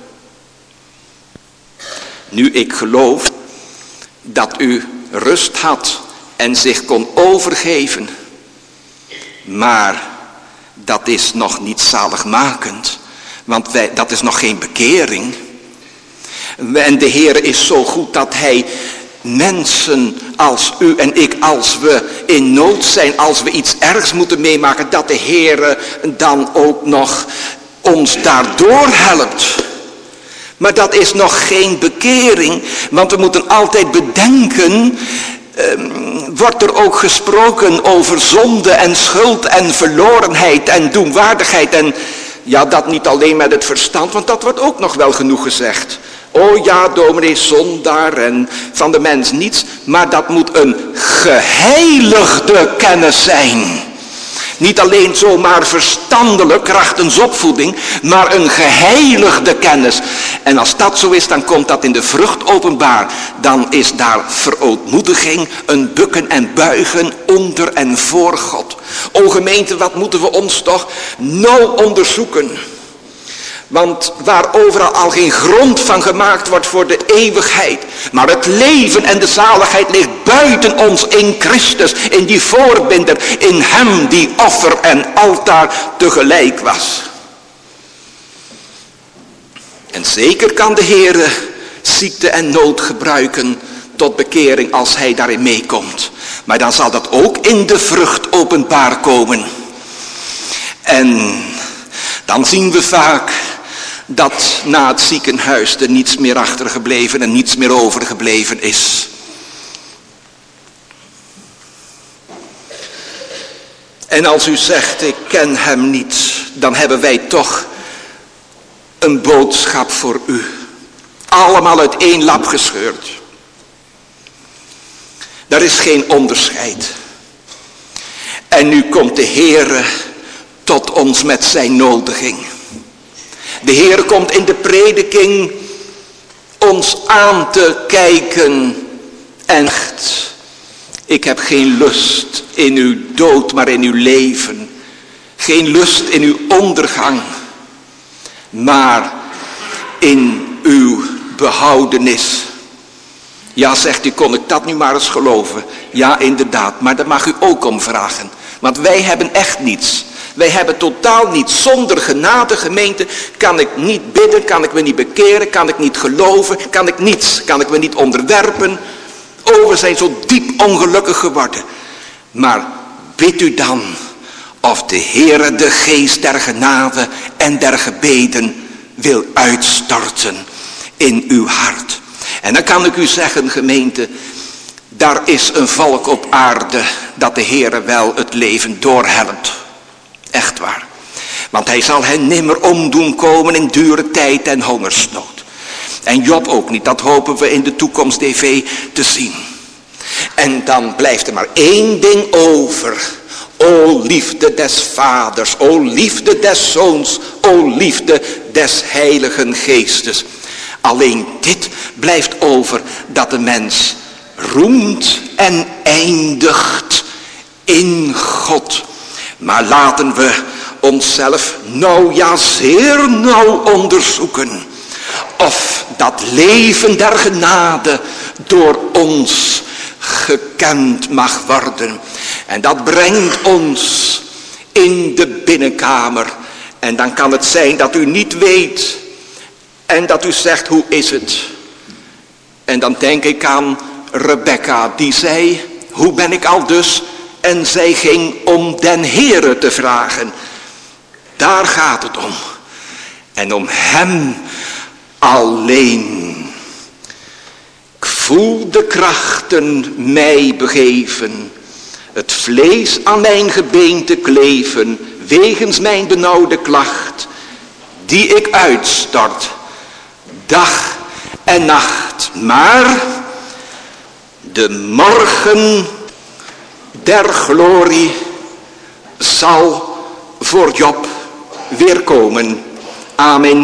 Speaker 1: Nu ik geloof dat u rust had en zich kon overgeven. Maar dat is nog niet zaligmakend. Want wij, dat is nog geen bekering. En de Heer is zo goed dat hij mensen als u en ik, als we in nood zijn, als we iets ergs moeten meemaken, dat de Heer dan ook nog ons daardoor helpt. Maar dat is nog geen bekering, want we moeten altijd bedenken, eh, wordt er ook gesproken over zonde en schuld en verlorenheid en doenwaardigheid en ja, dat niet alleen met het verstand, want dat wordt ook nog wel genoeg gezegd. Oh ja, dominee, zondaar en van de mens niets, maar dat moet een geheiligde kennis zijn. Niet alleen zomaar verstandelijk, krachtens opvoeding, maar een geheiligde kennis. En als dat zo is, dan komt dat in de vrucht openbaar. Dan is daar verootmoediging, een bukken en buigen onder en voor God. O gemeente, wat moeten we ons toch nauw onderzoeken. Want waar overal al geen grond van gemaakt wordt voor de eeuwigheid. Maar het leven en de zaligheid ligt buiten ons in Christus. In die voorbinder. In hem die offer en altaar tegelijk was. En zeker kan de Heere ziekte en nood gebruiken tot bekering als hij daarin meekomt. Maar dan zal dat ook in de vrucht openbaar komen. En dan zien we vaak dat na het ziekenhuis er niets meer achtergebleven en niets meer overgebleven is. En als u zegt, ik ken hem niet, dan hebben wij toch een boodschap voor u. Allemaal uit één lap gescheurd. Daar is geen onderscheid. En nu komt de Heere tot ons met zijn nodiging. De Heer komt in de prediking ons aan te kijken en zegt, ik heb geen lust in uw dood, maar in uw leven. Geen lust in uw ondergang, maar in uw behoudenis. Ja, zegt u, kon ik dat nu maar eens geloven? Ja, inderdaad, maar daar mag u ook om vragen. Want wij hebben echt niets. Wij hebben totaal niets. Zonder genade, gemeente, kan ik niet bidden, kan ik me niet bekeren, kan ik niet geloven, kan ik niets, kan ik me niet onderwerpen. over zijn zo diep ongelukkig geworden. Maar bid u dan of de Heere de geest der genade en der gebeden wil uitstorten in uw hart. En dan kan ik u zeggen, gemeente, daar is een volk op aarde dat de Heere wel het leven doorhelpt. Echt waar. Want hij zal hen nimmer omdoen komen in dure tijd en hongersnood. En Job ook niet, dat hopen we in de toekomst T V te zien. En dan blijft er maar één ding over. O liefde des vaders, o liefde des zoons, o liefde des heiligen geestes. Alleen dit blijft over, dat de mens roemt en eindigt in God. Maar laten we onszelf nou ja zeer nauw onderzoeken. Of dat leven der genade door ons gekend mag worden. En dat brengt ons in de binnenkamer. En dan kan het zijn dat u niet weet. En dat u zegt, hoe is het? En dan denk ik aan Rebecca, die zei, hoe ben ik al dus? En zij ging om den Heere te vragen. Daar gaat het om. En om hem alleen. Ik voel de krachten mij begeven. Het vlees aan mijn gebeente kleven. Wegens mijn benauwde klacht. Die ik uitstort. Dag en nacht. Maar de morgen der glorie zal voor Job weer komen. Amen.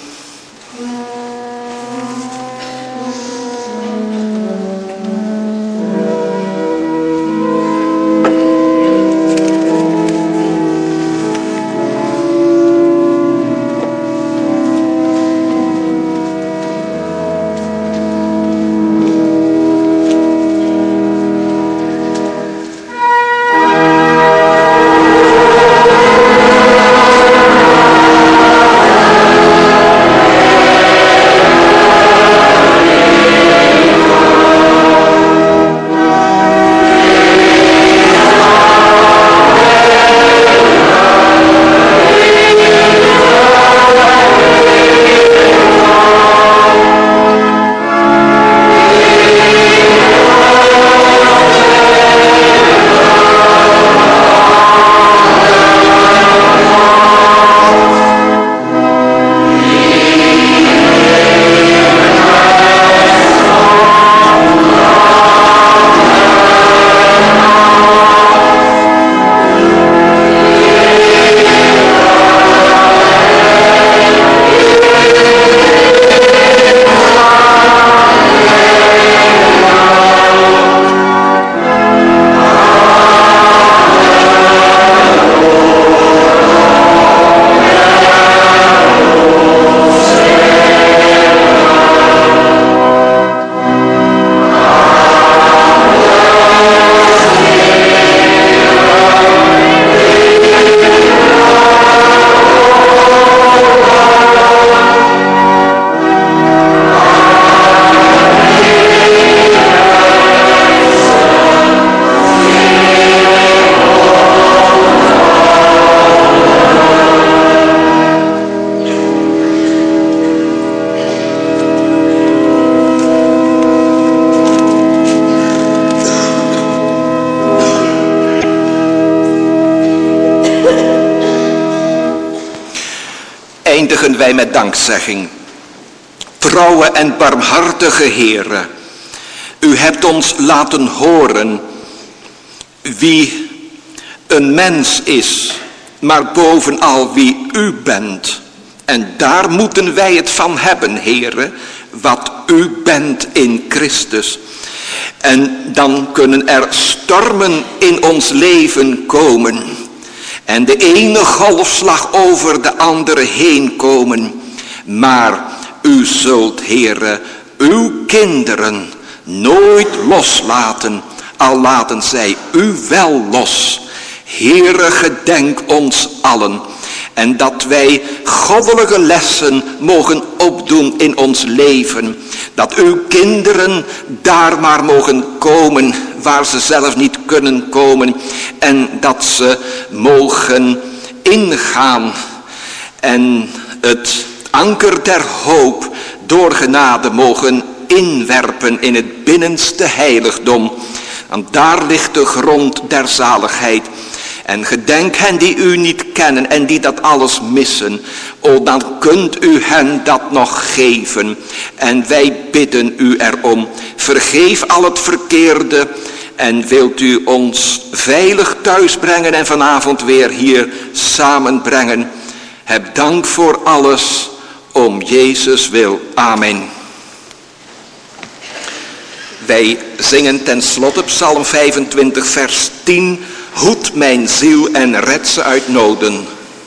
Speaker 1: Eindigen wij met dankzegging. Trouwe en barmhartige Heere, u hebt ons laten horen wie een mens is, maar bovenal wie u bent. En daar moeten wij het van hebben, Heere, wat u bent in Christus. En dan kunnen er stormen in ons leven komen. En de ene golfslag over de andere heen komen. Maar u zult, Heere, uw kinderen nooit loslaten, al laten zij u wel los. Heere, gedenk ons allen. En dat wij goddelijke lessen mogen opdoen in ons leven. Dat Dat uw kinderen daar maar mogen komen waar ze zelf niet kunnen komen. En dat ze mogen ingaan en het anker der hoop door genade mogen inwerpen in het binnenste heiligdom. Want daar ligt de grond der zaligheid. En gedenk hen die u niet kennen en die dat alles missen. O, dan kunt u hen dat nog geven. En wij bidden u erom. Vergeef al het verkeerde. En wilt u ons veilig thuis brengen en vanavond weer hier samenbrengen. Heb dank voor alles. Om Jezus wil. Amen. Wij zingen ten slotte Psalm vijfentwintig vers tien. Hoed mijn ziel en red ze uit noden.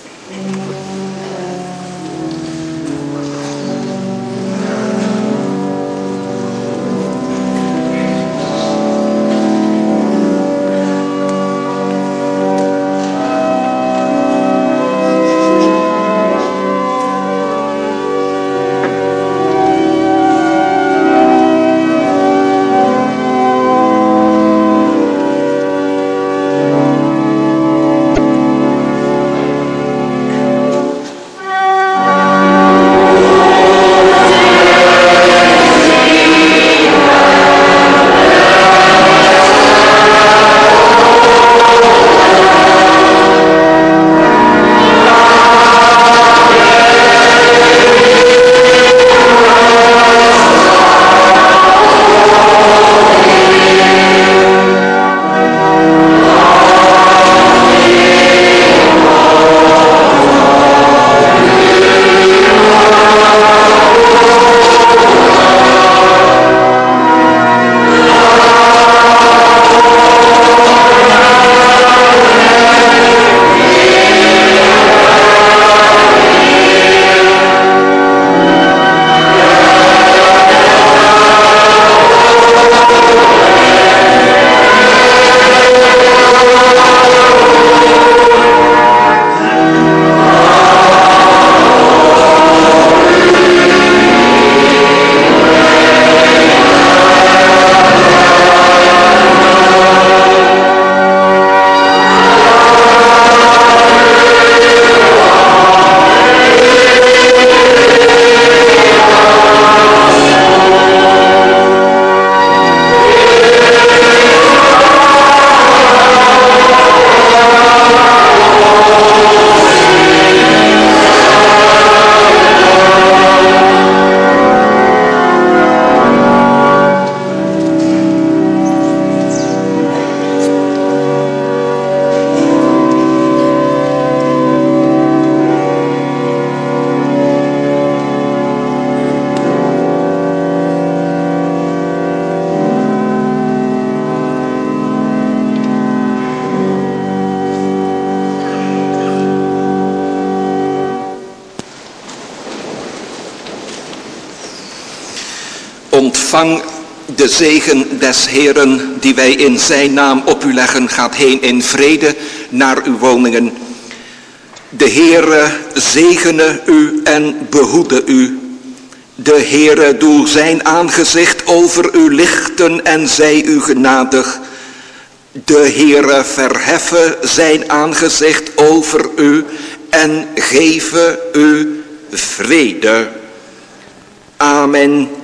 Speaker 1: Ontvang de zegen des Heeren die wij in zijn naam op u leggen. Gaat heen in vrede naar uw woningen. De Heere zegene u en behoede u. De Heere doe zijn aangezicht over u lichten en zij u genadig. De Heere verheffe zijn aangezicht over u en geven u vrede. Amen.